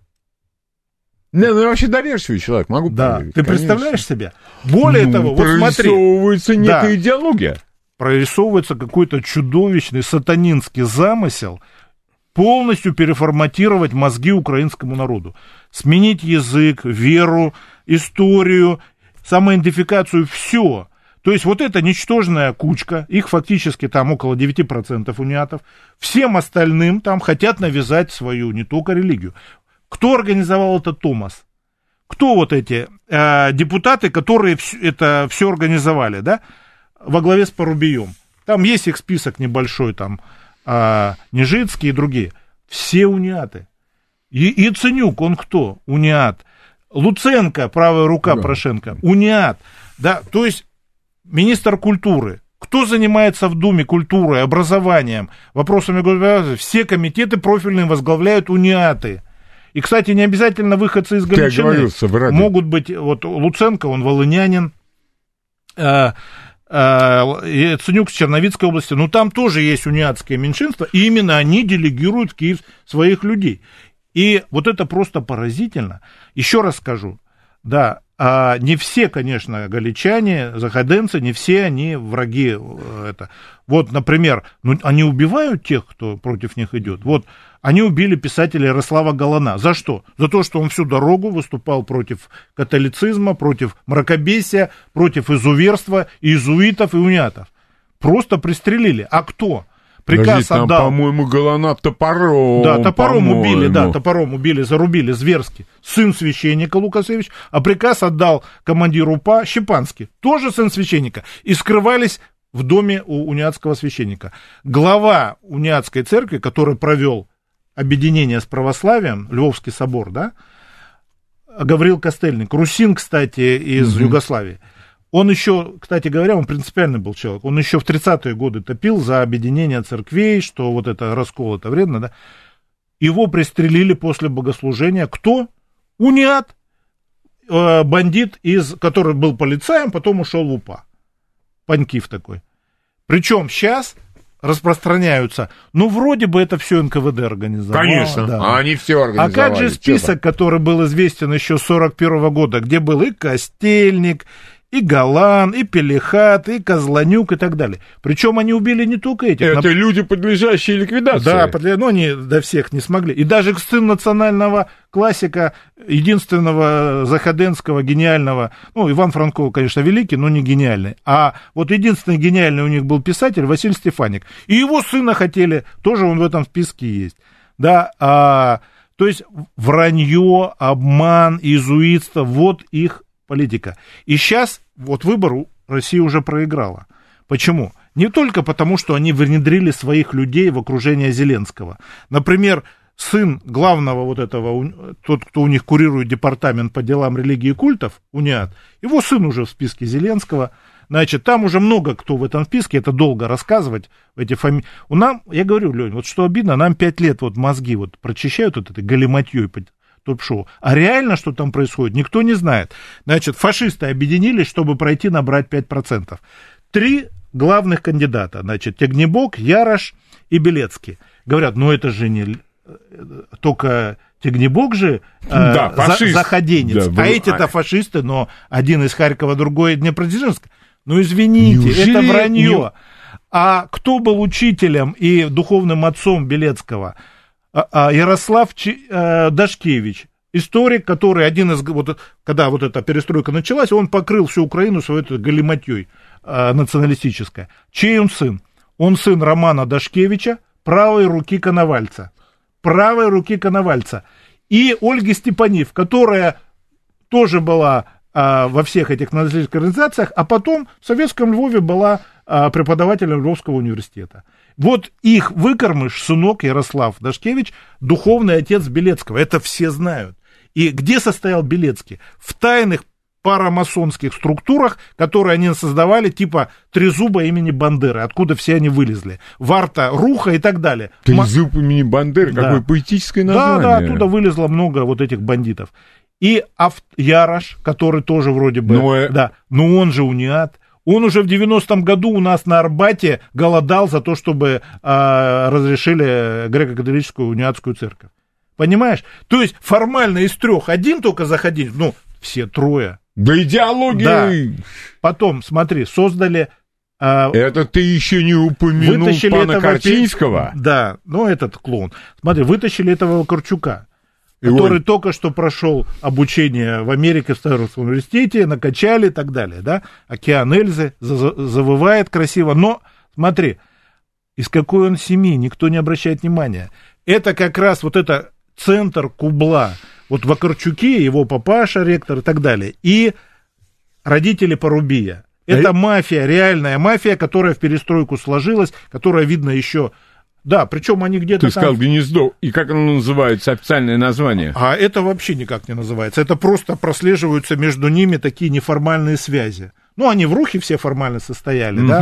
Не, ну я вообще доверчивый человек, могу да, поверить. Ты конечно. Представляешь себе? Более ну, того, вот смотри. Прорисовывается некая да, идеология. Прорисовывается какой-то чудовищный сатанинский замысел полностью переформатировать мозги украинскому народу. Сменить язык, веру, историю, самоидентификацию, все. То есть вот эта ничтожная кучка, их фактически там около девять процентов униатов, всем остальным там хотят навязать свою не только религию. Кто организовал это Томас? Кто вот эти э, депутаты, которые вс- это все организовали, да? Во главе с Порубием. Там есть их список небольшой, там э, Нежицкий и другие. Все униаты. И, и Яценюк, он кто? Униат. Луценко, правая рука да. Порошенко, униат. Да, то есть министр культуры. Кто занимается в Думе культурой, образованием, вопросами государства? Все комитеты профильные возглавляют униаты. И, кстати, не обязательно выходцы из Галичины. Могут быть, вот Луценко, он волынянин, э, э, Яценюк с Черновицкой области, но там тоже есть униатское меньшинство, и именно они делегируют в Киев своих людей. И вот это просто поразительно. Еще раз скажу, да, а не все, конечно, галичане, заходенцы, не все они враги. Это. Вот, например, ну, они убивают тех, кто против них идет. Вот, они убили писателя Ярослава Галана. За что? За то, что он всю дорогу выступал против католицизма, против мракобесия, против изуверства, иезуитов и униатов. Просто пристрелили. А кто? Приказ Подожди, там, отдал. По-моему, Галана топором. Да, топором по-моему. убили, да, топором убили, зарубили зверски. Сын священника Лукасевич, а приказ отдал командиру УПА Щепанский, тоже сын священника, и скрывались в доме у униатского священника. Глава униатской церкви, который провел объединения с православием, Львовский собор, да, Гавриил Костельник, русин, кстати, из угу. Югославии. Он еще, кстати говоря, он принципиальный был человек, он еще в тридцатые годы топил за объединение церквей, что вот это раскол, это вредно, да. Его пристрелили после богослужения. Кто? Униат, э, бандит, из, который был полицаем, потом ушел в УПА. Панькив такой. Причем сейчас распространяются, ну, вроде бы это все эн ка вэ дэ организовало. Конечно, да. а они все организовали. А как же список, который был известен еще с сорок первого года, где был и Костельник, и Галан, и Пелихат, и Козланюк, и так далее. Причем они убили не только этих. Это Нап... люди, подлежащие ликвидации. Да, подля... но они до всех не смогли. И даже сын национального классика, единственного захаденского, гениального, ну, Иван Франко, конечно, великий, но не гениальный. А вот единственный гениальный у них был писатель Василий Стефаник. И его сына хотели, тоже он в этом списке есть. Да, а, то есть вранье, обман, иезуитство, вот их политика. И сейчас вот выбор Россия уже проиграла. Почему? Не только потому, что они внедрили своих людей в окружение Зеленского. Например, сын главного вот этого, тот, кто у них курирует департамент по делам религии и культов, УНИАТ, его сын уже в списке Зеленского. Значит, там уже много кто в этом списке, это долго рассказывать, эти фамилии. У нас, я говорю, Лёнь, вот что обидно, нам пять лет вот мозги вот прочищают вот этой галиматьей топ-шоу. А реально, что там происходит, никто не знает. Значит, фашисты объединились, чтобы пройти набрать пять процентов. Три главных кандидата, значит, Тягнебок, Ярош и Белецкий. Говорят, ну это же не... Только Тягнебок же э, да, фашист. За, заходенец. Да, а эти-то фашисты, но один из Харькова, другой Днепродзержинска. Ну, извините, неужели... это вранье. Не... А кто был учителем и духовным отцом Белецкого? Ярослав Ч... Дашкевич, историк, который один из... Вот, когда вот эта перестройка началась, он покрыл всю Украину своей этой галиматьей э, националистической. Чей он сын? Он сын Романа Дашкевича, правой руки Коновальца. Правой руки Коновальца. И Ольги Степанив, которая тоже была э, во всех этих националистических организациях, а потом в советском Львове была э, преподавателем Львовского университета. Вот их выкормыш, сынок Ярослав Дашкевич, духовный отец Белецкого. Это все знают. И где состоял Белецкий? В тайных парамасонских структурах, которые они создавали, типа Трезуба имени Бандеры, откуда все они вылезли. Варта, Руха и так далее. Трезуб имени Бандеры, да. Какое поэтическое название. Да, да, оттуда вылезло много вот этих бандитов. И Ав... Ярош, который тоже вроде бы... Но... Да, но он же УНИАТ. Он уже в девяностом году у нас на Арбате голодал за то, чтобы э, разрешили греко-католическую униатскую церковь. Понимаешь? То есть формально из трех один только заходить, ну, все трое. Да идеология! Да. Потом, смотри, создали... Э, это ты еще не упомянул пана Корчинского? Да, ну этот клоун. Смотри, вытащили этого Вакарчука, который вот. Только что прошел обучение в Америке в Стэнфордском университете, накачали и так далее, да, Океан Эльзы, завывает красиво, но, смотри, из какой он семьи, никто не обращает внимания. Это как раз вот это центр Кубла, вот Вакарчуки, его папаша, ректор и так далее, и родители Порубия. Это а мафия, реальная мафия, которая в перестройку сложилась, которая, видно, еще... Да, причем они где-то Ты там... сказал гнездо, и как оно называется, официальное название? А это вообще никак не называется, это просто прослеживаются между ними такие неформальные связи. Ну, они в Рухе все формально состояли, угу. Да?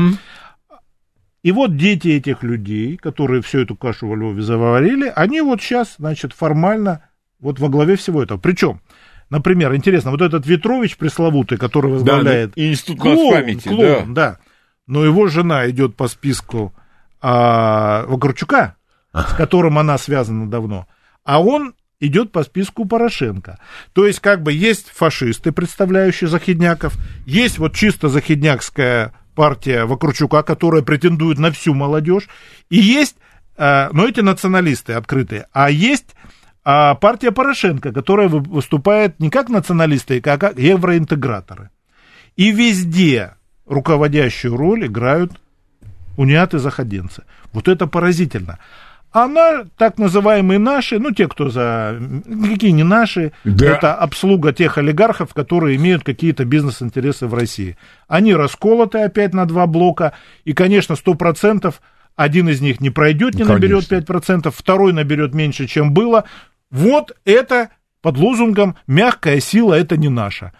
И вот дети этих людей, которые всю эту кашу во Львове заварили, они вот сейчас, значит, формально вот во главе всего этого. Причем, например, интересно, вот этот Ветрович пресловутый, который возглавляет... Да, институт памяти, клоун, да. да. Но его жена идет по списку... А, Вакарчука, с которым она связана давно, а он идет по списку Порошенко. То есть, как бы, есть фашисты, представляющие захидняков, есть вот чисто захиднякская партия Вакарчука, которая претендует на всю молодежь, и есть, а, но эти националисты открытые, а есть а, партия Порошенко, которая выступает не как националисты, а как евроинтеграторы. И везде руководящую роль играют униаты заходенцы. Вот это поразительно. А на, так называемые наши, ну, те, кто за... Какие не наши, да. Это обслуга тех олигархов, которые имеют какие-то бизнес-интересы в России. Они расколоты опять на два блока, и, конечно, сто процентов один из них не пройдет, не Конечно. наберет пять процентов, второй наберет меньше, чем было. Вот это под лозунгом «мягкая сила – это не наша».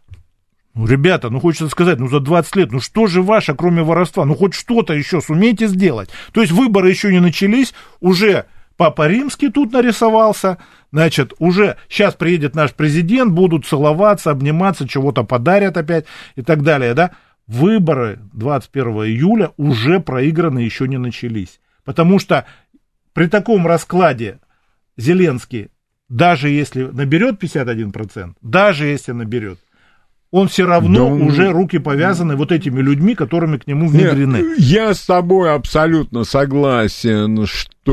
Ну, ребята, ну хочется сказать, ну за двадцать лет, ну что же ваше, кроме воровства, ну хоть что-то еще сумейте сделать. То есть выборы еще не начались, уже Папа Римский тут нарисовался, значит, уже сейчас приедет наш президент, будут целоваться, обниматься, чего-то подарят опять и так далее, да. Выборы двадцать первого июля уже проиграны, еще не начались. Потому что при таком раскладе Зеленский, даже если наберет пятьдесят один процент, даже если наберет, он все равно да, уже руки повязаны вот этими людьми, которыми к нему внедрены. Нет, я с тобой абсолютно согласен,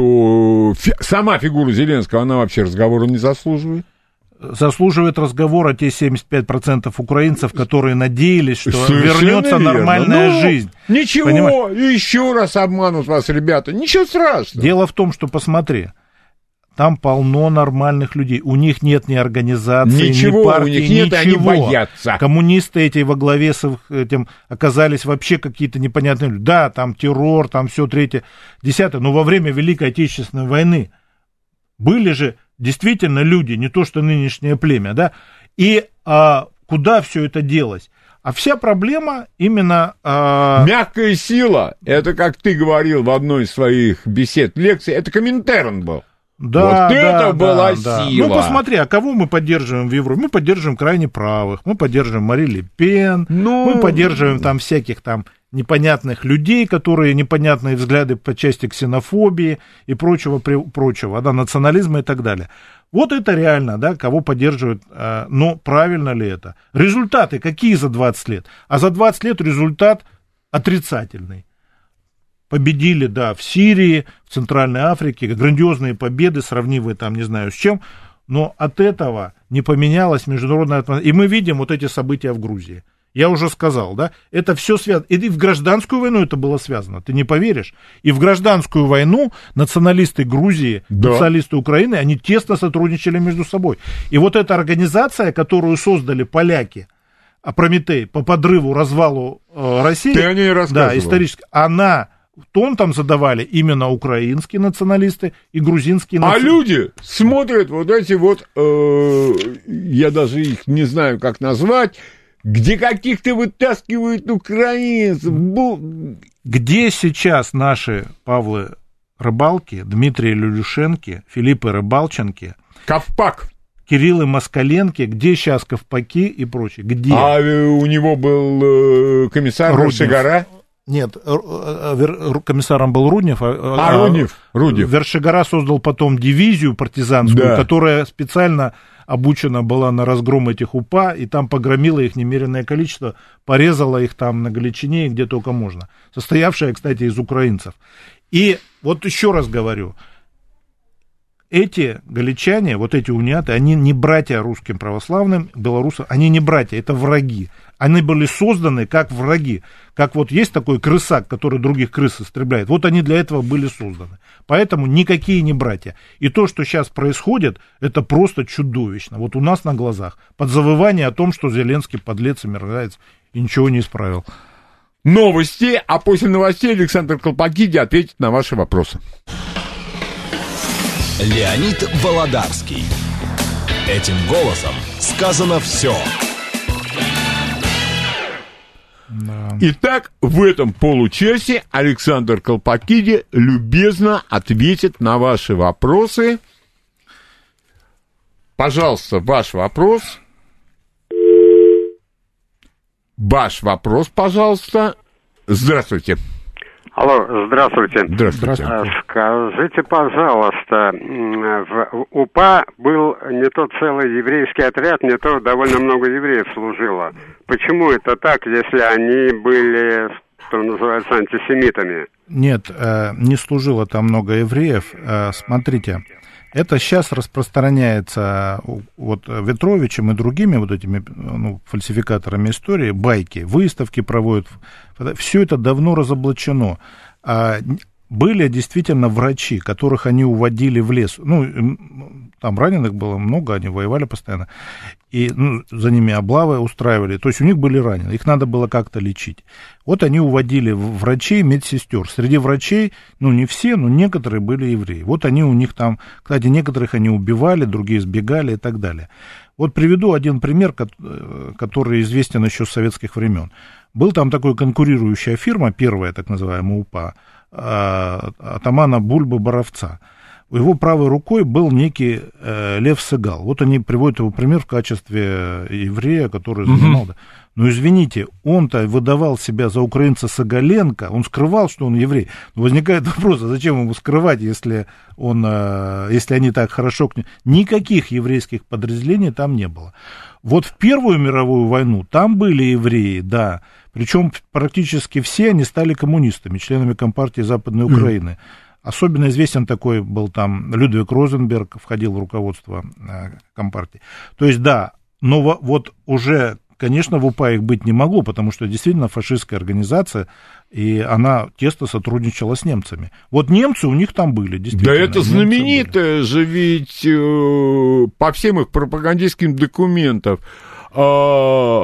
что фи- сама фигура Зеленского, она вообще разговора не заслуживает. Заслуживает разговора те семьдесят пять процентов украинцев, которые надеялись, что совершенно вернется верно. нормальная ну, жизнь. Ничего, Понимаешь? еще раз обманут вас, ребята, ничего страшного. Дело в том, что, посмотри, там полно нормальных людей. У них нет ни организации, ничего, ни партии, у них нет, ничего. Они боятся. Коммунисты эти во главе с этим оказались вообще какие-то непонятные люди. Да, там террор, там все третье, десятое. Но во время Великой Отечественной войны были же действительно люди, не то что нынешнее племя, да. И а, куда все это делось? А вся проблема именно... А... Мягкая сила, это, как ты говорил в одной из своих бесед, лекций, это Коминтерн был. Да, вот да, это да, была да. сила. Ну, посмотри, а кого мы поддерживаем в Европе? Мы поддерживаем крайне правых, мы поддерживаем Мари Ле Пен, ну... мы поддерживаем там всяких там непонятных людей, которые непонятные взгляды по части ксенофобии и прочего, прочего, да, национализма и так далее. Вот это реально, да, кого поддерживают, но правильно ли это? Результаты какие за двадцать лет? А за двадцать лет результат отрицательный. Победили, да, в Сирии, в Центральной Африке, грандиозные победы, сравнимые там, не знаю с чем, но от этого не поменялась международная атмосфера. И мы видим вот эти события в Грузии. Я уже сказал, да, это все связано. И в гражданскую войну это было связано, ты не поверишь. И в гражданскую войну националисты Грузии, да. националисты Украины, они тесно сотрудничали между собой. И вот эта организация, которую создали поляки, Прометей, по подрыву, развалу э, России, ты о ней рассказывал. Да, исторически, она... Тон там задавали именно украинские националисты и грузинские националисты. А люди смотрят вот эти вот, э, я даже их не знаю, как назвать, где каких-то вытаскивают украинцев. Где сейчас наши Павлы Рыбалки, Дмитрий Люлюшенки, Филиппы Рыбалченки, Ковпак, Кириллы Москаленки, где сейчас Ковпаки и прочие? Где? А у него был э, комиссар Вершигора? Нет, комиссаром был Руднев, а, а Руднев, Руднев. Вершигора создал потом дивизию партизанскую, да. которая специально обучена была на разгром этих УПА, и там погромила их немеренное количество, порезала их там на Галичине, где только можно, состоявшая, кстати, из украинцев. И вот еще раз говорю, эти галичане, вот эти униаты, они не братья русским православным, белорусам, они не братья, это враги. Они были созданы как враги. Как вот есть такой крысак, который других крыс истребляет. Вот они для этого были созданы. Поэтому никакие не братья. И то, что сейчас происходит, это просто чудовищно. Вот у нас на глазах. Под завывание о том, что Зеленский подлец и мерзавец и ничего не исправил. Новости, а после новостей Александр Колпакиди ответит на ваши вопросы. Леонид Володарский. Этим голосом сказано все. Да. Итак, в этом получасе Александр Колпакиди любезно ответит на ваши вопросы. Пожалуйста, ваш вопрос. Ваш вопрос, пожалуйста. Здравствуйте. Алло, здравствуйте. Здравствуйте. Скажите, пожалуйста, в УПА был не то целый еврейский отряд, не то довольно много евреев служило. Почему это так, если они были, что называется, антисемитами? Нет, не служило там много евреев. Смотрите, это сейчас распространяется вот Ветровичем и другими вот этими ну, фальсификаторами истории, байки, выставки проводят. Все это давно разоблачено. были действительно врачи, которых они уводили в лес. Ну, там раненых было много, они воевали постоянно. И ну, за ними облавы устраивали. То есть у них были ранены, их надо было как-то лечить. Вот они уводили врачей, медсестер. Среди врачей, ну, не все, но некоторые были евреи. Вот они у них там, кстати, некоторых они убивали, другие сбегали и так далее. Вот приведу один пример, который известен еще с советских времен. Был там такой конкурирующая фирма, первая так называемая УПА, атамана Бульбы-Боровца. Его правой рукой был некий э, Лев Сыгал. Вот они приводят его пример в качестве еврея, который занимал... Угу. Но, извините, он-то выдавал себя за украинца Сыгаленко, он скрывал, что он еврей. Но возникает вопрос, а зачем ему скрывать, если, он, э, если они так хорошо... к нему... Никаких еврейских подразделений там не было. Вот в Первую мировую войну там были евреи, да, причем практически все они стали коммунистами, членами Компартии Западной Украины. Mm. Особенно известен такой был там Людвиг Розенберг, входил в руководство э, Компартии. То есть, да, но в, вот уже, конечно, в УПА их быть не могло, потому что действительно фашистская организация, и она тесно сотрудничала с немцами. Вот немцы у них там были, действительно. Да это знаменитое же ведь э, по всем их пропагандистским документам э,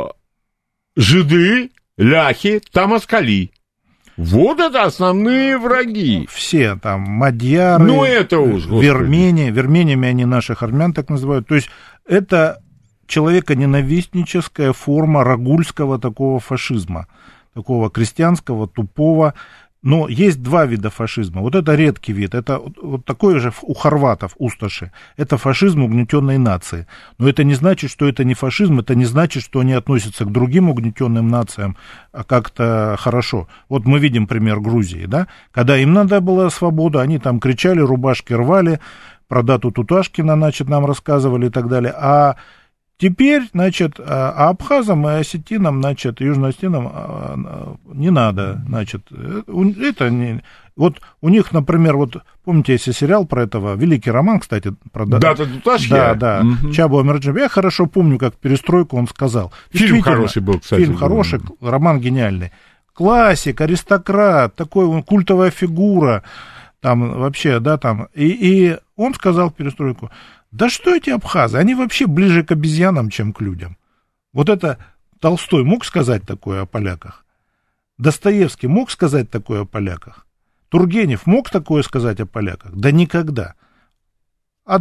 жиды, ляхи, тамаскали. Вот это основные враги. Все там, мадьяры, ну, это уж, вермени, верменями они наших армян так называют. То есть это человеконенавистническая форма рагульского такого фашизма, такого крестьянского, тупого. Но есть два вида фашизма. Вот это редкий вид. Это вот такой же у хорватов, усташи. Это фашизм угнетенной нации. Но это не значит, что это не фашизм. Это не значит, что они относятся к другим угнетенным нациям как-то хорошо. Вот мы видим пример Грузии, да? Когда им надо было свобода, они там кричали, рубашки рвали, про дату Туташкина, значит, нам рассказывали и так далее. А теперь, значит, а абхазам и осетинам, значит, южноосетинам не надо, значит, это не... Вот у них, например, вот, помните, если сериал про этого, великий роман, кстати, про... Дата Туташки? Да, да, угу. Чабу Амирджиби. Я хорошо помню, как перестройку он сказал. Фильм хороший был, кстати. Фильм хороший, роман гениальный. Классик, аристократ, такой он, культовая фигура, там вообще, да, там. И, и он сказал в перестройку: да что эти абхазы, они вообще ближе к обезьянам, чем к людям. Вот это Толстой мог сказать такое о поляках? Достоевский мог сказать такое о поляках? Тургенев мог такое сказать о поляках? Да никогда. А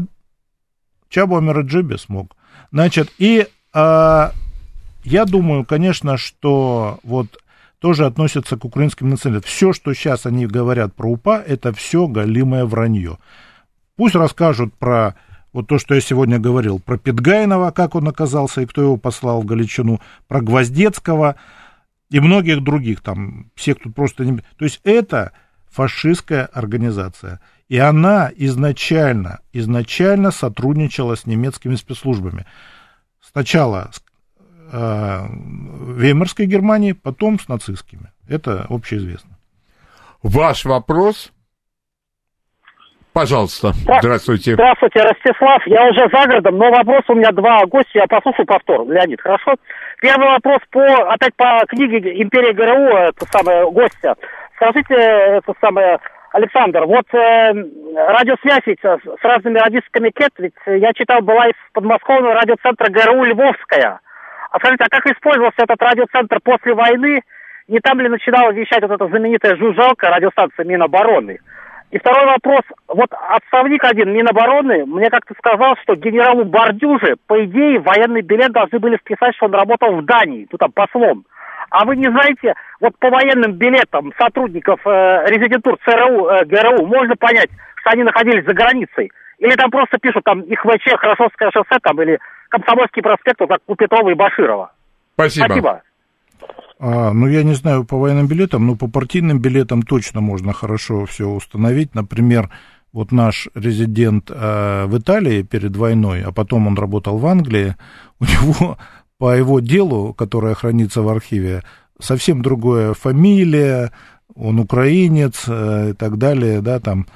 Чабу Амираджиби смог. Значит, и а, я думаю, конечно, что вот тоже относится к украинским националистам. Все, что сейчас они говорят про УПА, это все галимое вранье. Пусть расскажут про вот то, что я сегодня говорил, про Петгайнова, как он оказался и кто его послал в Галичину, про Гвоздецкого и многих других, там, всех тут просто не... То есть это фашистская организация, и она изначально, изначально сотрудничала с немецкими спецслужбами. Сначала с э, Веймарской Германией, потом с нацистскими. Это общеизвестно. Ваш вопрос? Пожалуйста, здравствуйте. Здравствуйте, Ростислав. Я уже за городом, но вопрос у меня два гостя. Я послушаю повтор. Леонид, хорошо? Первый вопрос по, опять по книге «Империя ГРУ», это самое, гостя. Скажите, это самое, Александр, вот э, радиосвязь ведь с разными радистскими КЭТ, ведь я читал, была из подмосковного радиоцентра ГРУ «Львовская». А скажите, а как использовался этот радиоцентр после войны? Не там ли начинала вещать вот эта знаменитая «Жужжалка», радиостанция Минобороны? И второй вопрос. Вот отставник один Минобороны мне как-то сказал, что генералу Бардюже, по идее, военный билет должны были вписать, что он работал в Дании, ну там, послом. А вы не знаете, вот по военным билетам сотрудников э, резидентур ЦРУ, э, ГРУ можно понять, что они находились за границей? Или там просто пишут, там, их ВЧ, Хорошевское шоссе, там, или Комсомольский проспект, вот как у Петрова и Баширова? Спасибо. Спасибо. А, ну, я не знаю по военным билетам, но по партийным билетам точно можно хорошо все установить. Например, вот наш резидент э, в Италии перед войной, а потом он работал в Англии, у него по его делу, которое хранится в архиве, совсем другая фамилия, он украинец э, и так далее, да, там.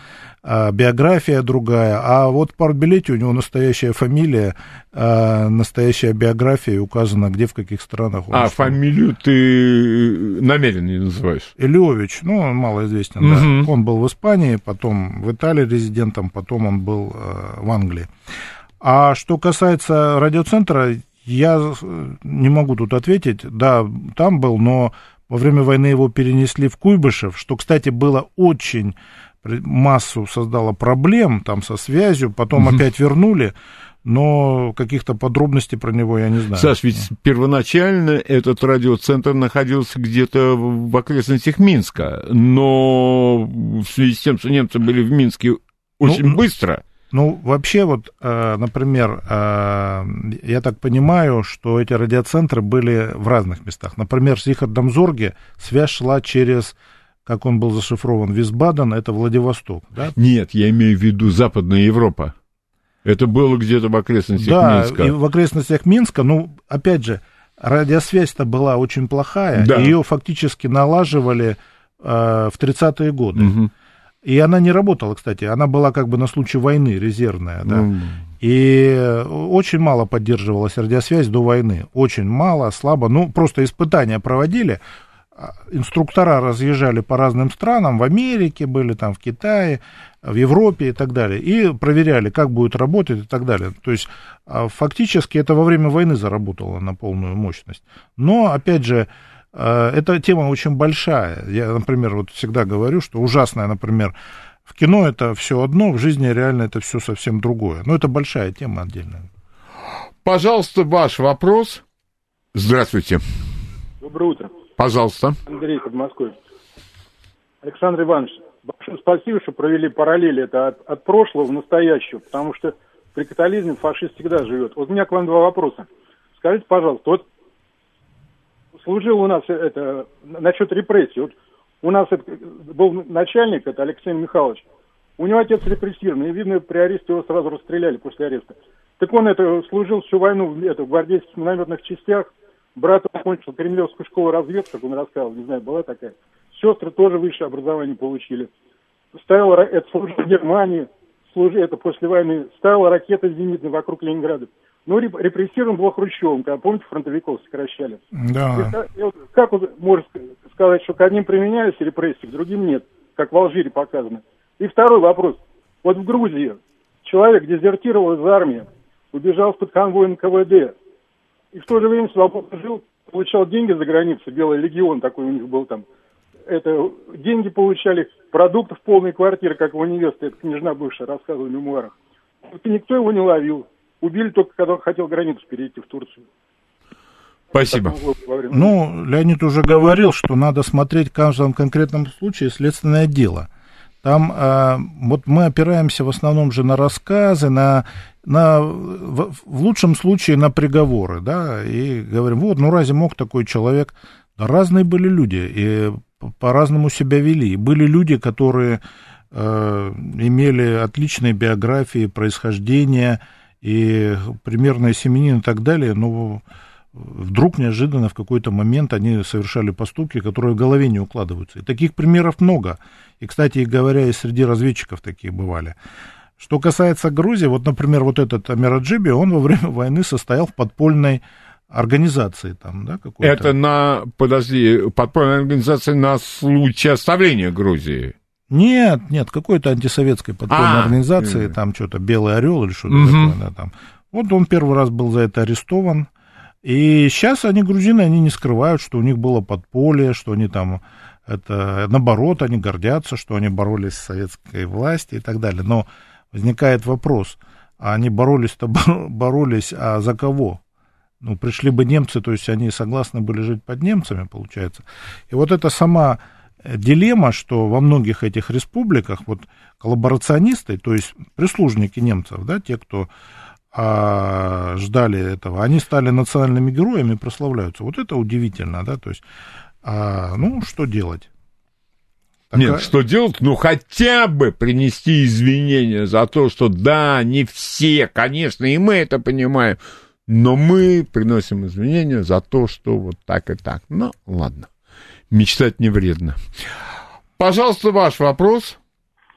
а, биография другая, а вот в партбилете у него настоящая фамилия, а, настоящая биография, указано, где, в каких странах он. А, что. фамилию ты намеренно не называешь? Илиович, ну, он малоизвестен, угу. да. Он был в Испании, потом в Италии резидентом, потом он был а, в Англии. А что касается радиоцентра, я не могу тут ответить. Да, там был, но во время войны его перенесли в Куйбышев, что, кстати, было очень массу создало проблем там со связью, потом угу. опять вернули, но каких-то подробностей про него я не знаю. Саш, ведь первоначально этот радиоцентр находился где-то в окрестностях Минска, но в связи с тем, что немцы были в Минске очень ну, быстро... Ну, вообще, вот, например, я так понимаю, что эти радиоцентры были в разных местах. Например, с Рихардом Зорге связь шла через, как он был зашифрован, Висбаден, это Владивосток, да? Нет, я имею в виду Западная Европа. Это было где-то в окрестностях да, Минска. Да, и в окрестностях Минска, ну, опять же, радиосвязь-то была очень плохая, да. Ее фактически налаживали в тридцатые годы. Угу. И она не работала, кстати, она была как бы на случай войны, резервная, да, mm. и очень мало поддерживалась радиосвязь до войны, очень мало, слабо, ну, просто испытания проводили, инструктора разъезжали по разным странам, в Америке были, там, в Китае, в Европе и так далее, и проверяли, как будет работать и так далее, то есть фактически это во время войны заработало на полную мощность, но, опять же, эта тема очень большая. Я, например, вот всегда говорю, что ужасное, например, в кино это все одно, в жизни реально это все совсем другое. Но это большая тема отдельная. Пожалуйста, ваш вопрос. Здравствуйте. Доброе утро. Пожалуйста. Андрей, Подмосковье. Александр Иванович, большое спасибо, что провели параллели это от, от прошлого в настоящее, потому что при капитализме фашист всегда живет. Вот у меня к вам два вопроса. Скажите, пожалуйста, вот служил у нас это насчет репрессий. Вот у нас это, был начальник, это Алексей Михайлович. У него отец репрессированный, и, видно, при аресте его сразу расстреляли после ареста. Так он это служил всю войну это, в гвардейских минометных частях. Брат окончил Кремлевскую школу разведки, как он рассказывал, не знаю, была такая. Сестры тоже высшее образование получили. Ставил, это служил в Германии, служил, это после войны, ставил ракеты зенитные вокруг Ленинграда. Ну, репрессирован был Хрущевым, когда, помните, фронтовиков сокращали. Да. И, и вот, как вы можете сказать, что к одним применялись репрессии, к другим нет, как в Алжире показано. И второй вопрос. Вот в Грузии человек дезертировал из армии, убежал под конвоем ка вэ дэ, и в то же время свободно жил, получал деньги за границей, Белый легион такой у них был там. Это, деньги получали, продуктов полной квартиры, как его невеста, это княжна бывшая, рассказывала в мемуарах. И никто его не ловил. Убили только, когда он хотел границу перейти в Турцию. Спасибо. Ну, Леонид уже говорил, что надо смотреть в каждом конкретном случае следственное дело. Там э, вот мы опираемся в основном же на рассказы, на, на, в, в лучшем случае на приговоры, да, и говорим, вот, ну разве мог такой человек? Да разные были люди, и по-разному себя вели. И были люди, которые э, имели отличные биографии, происхождение, и примерные семьянин и так далее, но вдруг неожиданно в какой-то момент они совершали поступки, которые в голове не укладываются. И таких примеров много. И, кстати говоря, и среди разведчиков такие бывали. Что касается Грузии, вот, например, вот этот Амираджиби, он во время войны состоял в подпольной организации там, да, какой-то. Это на, подожди, подпольная организация на случай оставления Грузии? Нет, нет, какой-то антисоветской подпольной а, организации, э. там что-то Белый Орел или что-то угу. такое, да, там. Вот он первый раз был за это арестован, и сейчас они, грузины, они не скрывают, что у них было подполье, что они там, это, наоборот, они гордятся, что они боролись с советской властью и так далее, но возникает вопрос, а они боролись-то, боролись, а за кого? Ну, пришли бы немцы, то есть они согласны были жить под немцами, получается, и вот это сама дилемма, что во многих этих республиках вот коллаборационисты, то есть прислужники немцев, да, те, кто а, ждали этого, они стали национальными героями и прославляются. Вот это удивительно, да, то есть, а, ну, что делать? Такая... Нет, что делать? Ну, хотя бы принести извинения за то, что да, не все, конечно, и мы это понимаем, но мы приносим извинения за то, что вот так и так. Ну, ладно. Мечтать не вредно. Пожалуйста, ваш вопрос.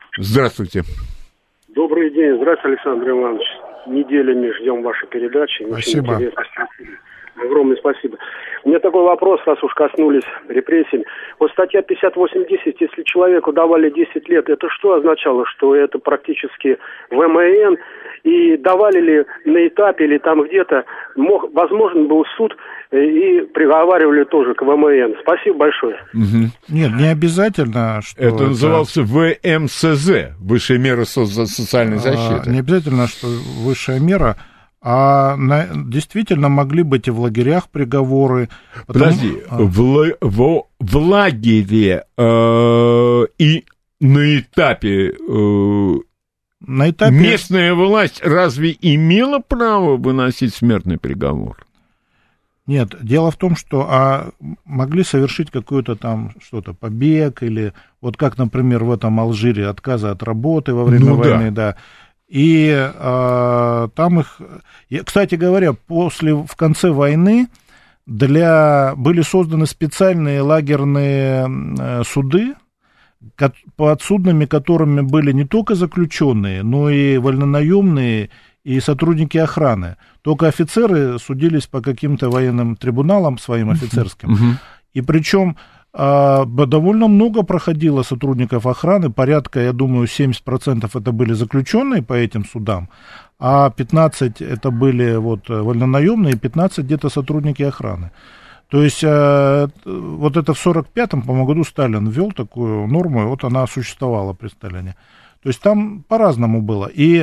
Здравствуйте. Добрый день. Здравствуйте, Александр Иванович. Неделями ждем вашей передачи. Спасибо. Огромное спасибо. У меня такой вопрос, раз уж коснулись репрессий. Вот статья пятьдесят восемь десять, если человеку давали десять лет, это что означало? Что это практически ВМН? И давали ли на этапе или там где-то, мог, возможен был суд, и приговаривали тоже к ВМН? Спасибо большое. Угу. Нет, не обязательно, что... Это, это... назывался ВМСЗ, Высшая мера со- социальной защиты. А, не обязательно, что высшая мера... А на, действительно могли быть и в лагерях приговоры. Потому... Подожди, а. в, в, в лагере э, и на этапе, э, на этапе местная власть разве имела право выносить смертный приговор? Нет, дело в том, что а, могли совершить какой-то там что-то, побег или вот как, например, в этом Алжире отказа от работы во время ну, войны, да. да. И э, там их... Кстати говоря, после, в конце войны для, были созданы специальные лагерные э, суды, под суднами которыми были не только заключенные, но и вольнонаемные, и сотрудники охраны. Только офицеры судились по каким-то военным трибуналам своим офицерским. Uh-huh. И причем... довольно много проходило сотрудников охраны, порядка, я думаю, семьдесят процентов это были заключенные по этим судам, а пятнадцать процентов это были вот вольнонаемные, пятнадцать процентов где-то сотрудники охраны. То есть вот это в сорок пятом, по-моему, году Сталин ввел такую норму, и вот она существовала при Сталине. То есть там по-разному было. И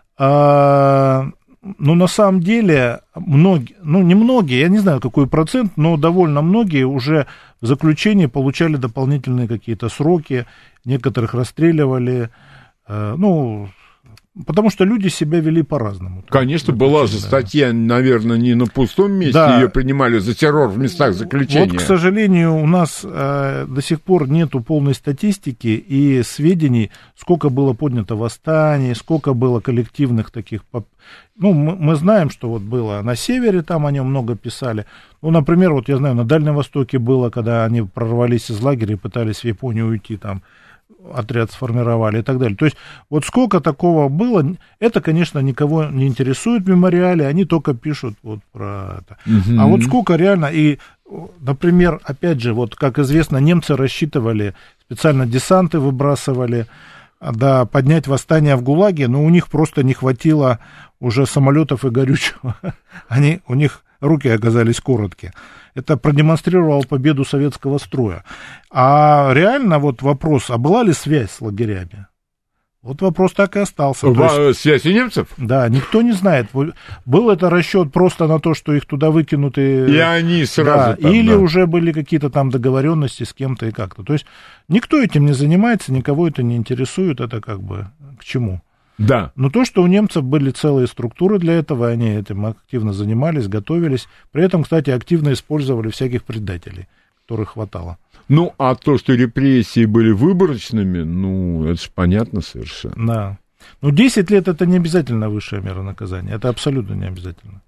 ну, на самом деле, многие, ну, не многие, я не знаю, какой процент, но довольно многие уже в заключении получали дополнительные какие-то сроки, некоторых расстреливали, э, ну, потому что люди себя вели по-разному. Конечно, была же статья, наверное, не на пустом месте, да. Ее принимали за террор в местах заключения. Вот, к сожалению, у нас э, до сих пор нету полной статистики и сведений, сколько было поднято восстаний, сколько было коллективных таких... Ну, мы, мы знаем, что вот было на севере, там о нем много писали. Ну, например, вот я знаю, на Дальнем Востоке было, когда они прорвались из лагеря и пытались в Японию уйти, там отряд сформировали и так далее. То есть вот сколько такого было, это, конечно, никого не интересует в мемориале, они только пишут вот про это. Uh-huh. А вот сколько реально, и, например, опять же, вот как известно, немцы рассчитывали, специально десанты выбрасывали, да, поднять восстание в ГУЛАГе, но у них просто не хватило уже самолетов и горючего. Они, у них руки оказались короткие. Это продемонстрировало победу советского строя. А реально вот вопрос, а была ли связь с лагерями? Вот вопрос так и остался. В, есть, связь у немцев? Да, никто не знает. Был это расчет просто на то, что их туда выкинут и... И они сразу да, там, или да. уже были какие-то там договоренности с кем-то и как-то. То есть никто этим не занимается, никого это не интересует, это как бы к чему? Да. Но то, что у немцев были целые структуры для этого, они этим активно занимались, готовились. При этом, кстати, активно использовали всяких предателей, которых хватало. Ну, а то, что репрессии были выборочными, ну, это же понятно совершенно. Да. Ну, десять лет — это не обязательно высшая мера наказания. Это абсолютно не обязательно.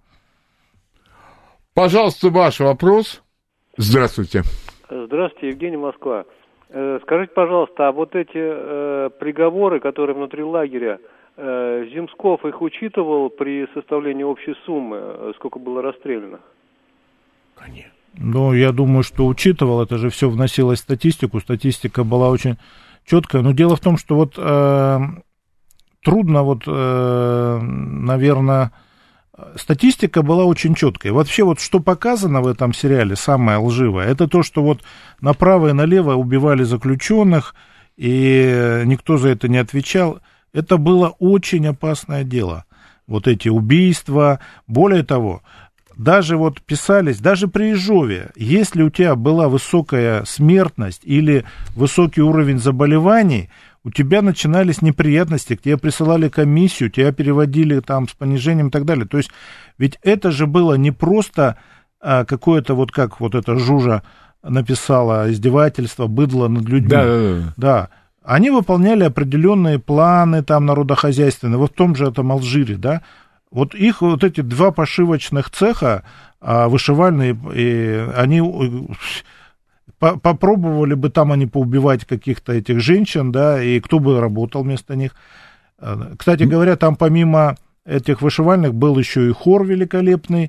Пожалуйста, ваш вопрос. Здравствуйте. Здравствуйте, Евгений, Москва. Скажите, пожалуйста, а вот эти э, приговоры, которые внутри лагеря, э, Земсков их учитывал при составлении общей суммы, сколько было расстреляно? Конечно. Ну, я думаю, что учитывал, это же все вносилось в статистику, статистика была очень четкая, но дело в том, что вот э, трудно, вот, э, наверное, статистика была очень четкая. Вообще вот что показано в этом сериале, самое лживое, это то, что вот направо и налево убивали заключенных, и никто за это не отвечал. Это было очень опасное дело, вот эти убийства. Более того, даже вот писались, даже при Ижове, если у тебя была высокая смертность или высокий уровень заболеваний, у тебя начинались неприятности, к тебе присылали комиссию, тебя переводили там с понижением и так далее. То есть, ведь это же было не просто а, какое-то, вот как вот эта Жужа написала, издевательство, быдло над людьми. Да, да, да. Да. Они выполняли определенные планы там народохозяйственные, вот в том же этом Алжире, да. Вот их вот эти два пошивочных цеха, а, вышивальные, и они... попробовали бы там они поубивать каких-то этих женщин, да, и кто бы работал вместо них. Кстати говоря, там помимо этих вышивальных был еще и хор великолепный,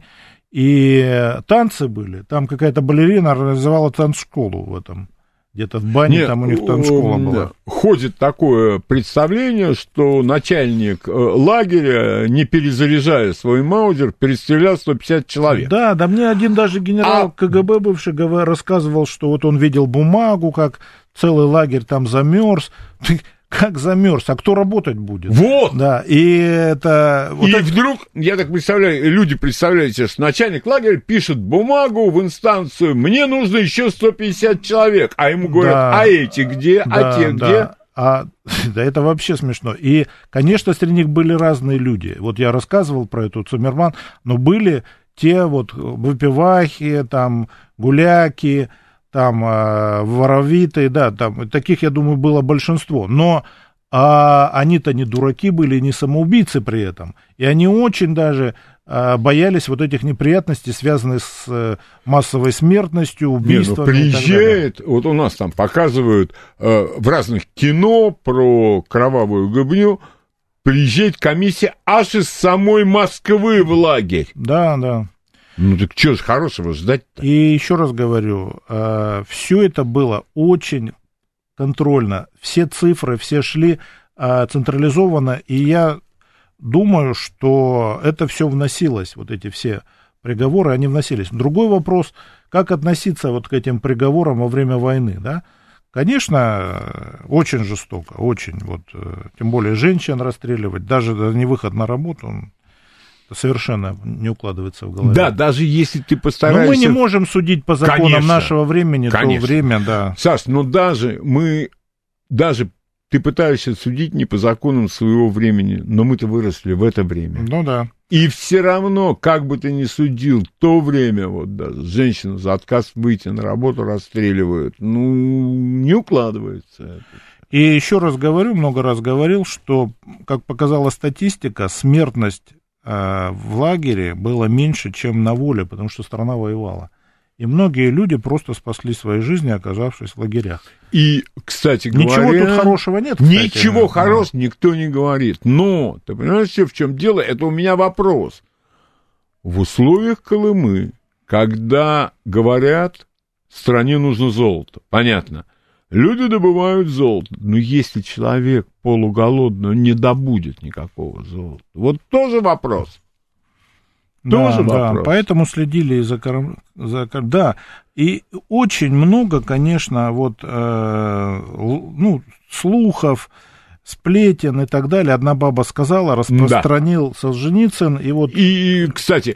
и танцы были. Там какая-то балерина организовала танцшколу в этом. Где-то в бане. Нет, там у них танцшкола была. Ходит такое представление, что начальник лагеря, не перезаряжая свой маузер, перестрелял сто пятьдесят человек. Да, да, мне один даже генерал а... КГБ бывший рассказывал, что вот он видел бумагу, как целый лагерь там замерз. Как замерз, а кто работать будет? Вот! Да, и это... Вот и это... вдруг, я так представляю, люди представляют себе, что начальник лагеря пишет бумагу в инстанцию, мне нужно еще сто пятьдесят человек, а ему говорят, да, а эти где, да, а те да. где? А, да, это вообще смешно. И, конечно, среди них были разные люди. Вот я рассказывал про эту Циммерман, но были те вот выпивахи, там, гуляки, там э, воровитые, да, там таких, я думаю, было большинство, но а, они-то не дураки были, не самоубийцы при этом, и они очень даже э, боялись вот этих неприятностей, связанных с э, массовой смертностью, убийствами. Не, ну, приезжает, вот у нас там показывают э, в разных кино про кровавую гыбню, приезжает комиссия аж из самой Москвы в лагерь. Да, да. Ну так что ж хорошего ждать-то? И еще раз говорю, э, все это было очень контрольно, все цифры, все шли э, централизованно, и я думаю, что это все вносилось, вот эти все приговоры, они вносились. Другой вопрос, как относиться вот к этим приговорам во время войны, да? Конечно, очень жестоко, очень, вот, тем более женщин расстреливать, даже не выход на работу, совершенно не укладывается в голове. Да, даже если ты постараешься... Но мы не можем судить по законам конечно, нашего времени, конечно. То время, да. Саш, но даже мы, даже ты пытаешься судить не по законам своего времени, но мы-то выросли в это время. Ну да. И все равно, как бы ты ни судил, то время, вот даже женщину за отказ выйти на работу расстреливают, ну, не укладывается это. И еще раз говорю, много раз говорил, что, как показала статистика, смертность в лагере было меньше, чем на воле, потому что страна воевала. И многие люди просто спасли свои жизни, оказавшись в лагерях. И, кстати говоря... Ничего тут хорошего нет, кстати. Ничего хорошего никто не говорит. Но, ты понимаешь, в чем дело? Это у меня вопрос. В условиях Колымы, когда говорят, стране нужно золото, понятно, люди добывают золото, но если человек полуголодный, он не добудет никакого золота. Вот тоже вопрос. Тоже да, вопрос. Да, поэтому следили за, корм... за... Да, и очень много, конечно, вот, э, ну, слухов, сплетен и так далее. Одна баба сказала, распространил да. Солженицын, и вот... И, кстати,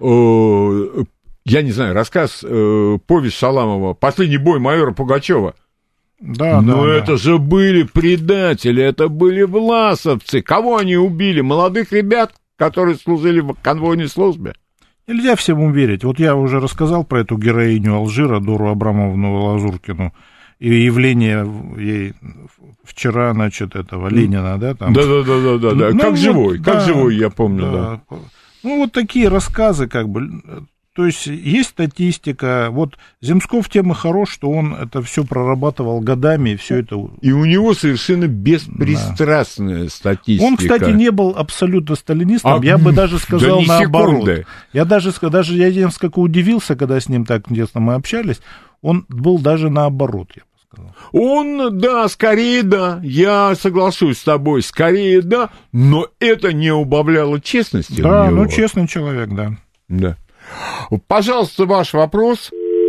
э, я не знаю, рассказ, э, повесть Шаламова «Последний бой майора Пугачева». Да, но да, это да. же были предатели, это были власовцы. Кого они убили? Молодых ребят, которые служили в конвойной службе? Нельзя всему верить. Вот я уже рассказал про эту героиню Алжира, Дору Абрамовну Лазуркину, и явление ей вчера, значит, этого Ленина, да? Там. Да-да-да, да, да. Ну, как вот, живой, да, как живой, я помню, да. да. Ну, вот такие рассказы, как бы... То есть есть статистика. Вот Земсков тем и хорош, что он это все прорабатывал годами, и все это... И у него совершенно беспристрастная да. статистика. Он, кстати, не был абсолютно сталинистом, а, я бы даже сказал да наоборот. Секунды. Я даже, даже я несколько удивился, когда с ним так тесно мы общались, он был даже наоборот, я бы сказал. Он, да, скорее да, я соглашусь с тобой, скорее да, но это не убавляло честности. Да, ну честный человек, да. Да. Пожалуйста, ваш вопрос.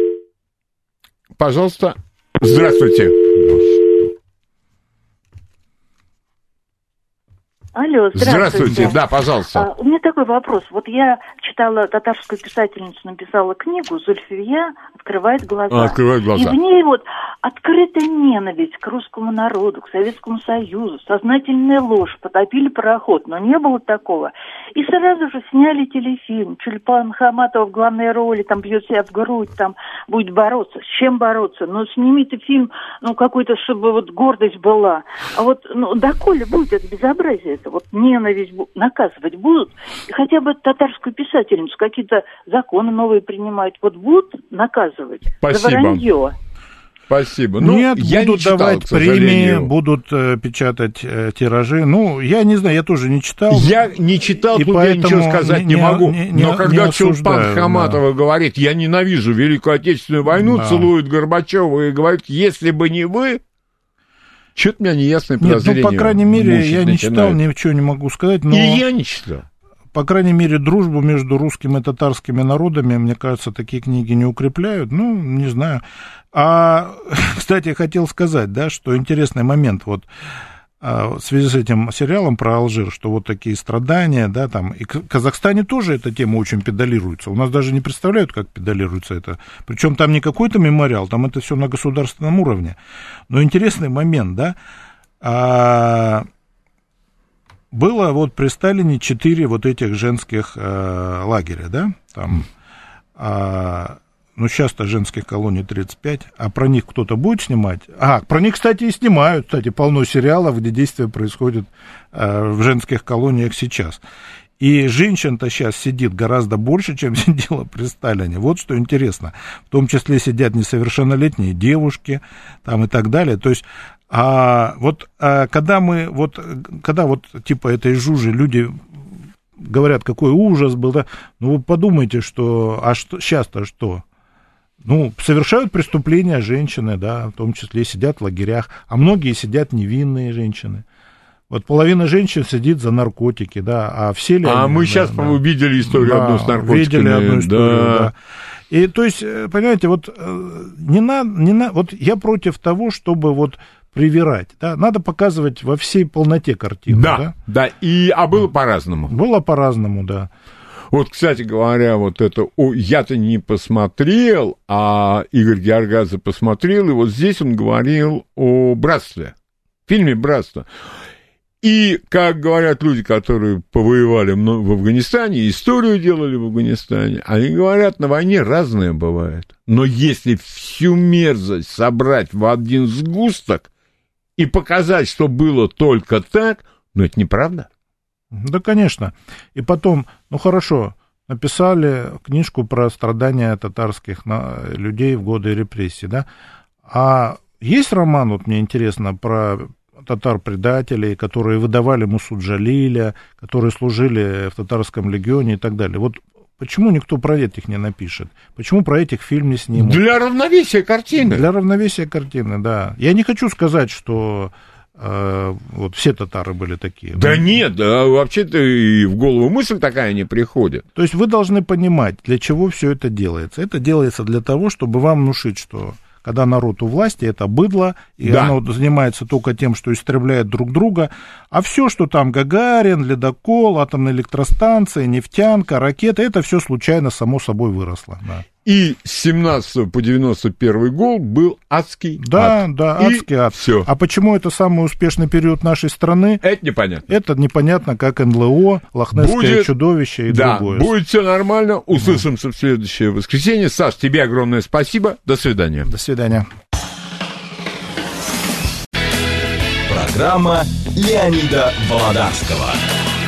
Пожалуйста. Здравствуйте. Алло, здравствуйте. Здравствуйте, да, пожалуйста. А, у меня такой вопрос. Вот я читала, татарскую писательницу написала книгу «Зульфия открывает глаза». А, открывает глаза. И в ней вот открытая ненависть к русскому народу, к Советскому Союзу, сознательная ложь, потопили пароход, но не было такого. И сразу же сняли телефильм. Чулпан Хаматова в главной роли, там бьет себя в грудь, там будет бороться. С чем бороться? Ну, сними ты фильм, ну, какой-то, чтобы вот гордость была. А вот, ну, доколе будет это безобразие? Вот ненависть наказывать будут, и хотя бы татарскую писательницу какие-то законы новые принимают, вот будут наказывать Спасибо. за вранье. Спасибо. Ну, Нет, я будут не читал, давать премии, будут э, печатать э, тиражи. Ну, я не знаю, я тоже не читал. Я не читал, тут я ничего сказать не, не могу. Не, не, Но когда Чулпан Хаматова да. говорит, я ненавижу Великую Отечественную войну, да. целует Горбачева и говорит, если бы не вы... Что-то у меня неясное подозрение. Нет, ну, по крайней мере, я не читал, ничего не могу сказать. Но... И я не читал. По крайней мере, дружбу между русскими и татарскими народами, мне кажется, такие книги не укрепляют. Ну, не знаю. А, кстати, я хотел сказать, да, что интересный момент. Вот в связи с этим сериалом про Алжир, что вот такие страдания, да, там, и в Казахстане тоже эта тема очень педалируется. У нас даже не представляют, как педалируется это. Причем там не какой-то мемориал, там это все на государственном уровне. Но интересный момент, да, а, было вот при Сталине четыре вот этих женских а, лагеря, да, там, а, ну, сейчас-то женских колоний тридцать пять, а про них кто-то будет снимать? А, про них, кстати, и снимают, кстати, полно сериалов, где действия происходят э, в женских колониях сейчас. И женщин-то сейчас сидит гораздо больше, чем сидело при Сталине. Вот что интересно. В том числе сидят несовершеннолетние девушки там и так далее. То есть, а, вот а, когда мы, вот, когда вот типа этой Жужи люди... говорят, какой ужас был, да, ну, вы подумайте, что, а что, сейчас-то что? Ну, совершают преступления женщины, да, в том числе сидят в лагерях, а многие сидят невинные женщины. Вот половина женщин сидит за наркотики, да, а все ли... А они, мы да, сейчас, да, по-моему, видели историю да, одну с наркотиками. Видели одну историю, да. да. И, то есть, понимаете, вот, не надо, не надо, вот я против того, чтобы вот привирать, да, надо показывать во всей полноте картины. Да, да, да, и, а было по-разному. Было по-разному, да. Вот, кстати говоря, вот это, о, я-то не посмотрел, а Игорь Георгадзе посмотрел, и вот здесь он говорил о братстве, в фильме «Братство». И, как говорят люди, которые повоевали в Афганистане, историю делали в Афганистане, они говорят, на войне разное бывает. Но если всю мерзость собрать в один сгусток и показать, что было только так, ну, это неправда. Да, конечно. И потом, ну, хорошо, написали книжку про страдания татарских людей в годы репрессий, да? А есть роман, вот мне интересно, про татар-предателей, которые выдавали Мусу Джалиля, которые служили в татарском легионе и так далее. Вот почему никто про этих не напишет? Почему про этих фильм не снимут? Для равновесия картины. Для равновесия картины, да. Я не хочу сказать, что э, вот все татары были такие. Да, да? Нет, да, вообще-то и в голову мысль такая не приходит. То есть вы должны понимать, для чего все это делается. Это делается для того, чтобы вам внушить, что... Когда народ у власти, это быдло, и да. оно занимается только тем, что истребляет друг друга. А все, что там Гагарин, ледокол, атомная электростанция, нефтянка, ракеты, это все случайно само собой выросло. Да. И с семнадцатого по девяносто первый год был адский да, ад. Да, и адский ад. Все. А почему это самый успешный период нашей страны? Это непонятно. Это непонятно, как эн эл о, Лохнесское будет, чудовище и да, другое. Будет все нормально. Услышимся в следующее воскресенье. Саш, тебе огромное спасибо. До свидания. До свидания. Программа Леонида Володарского.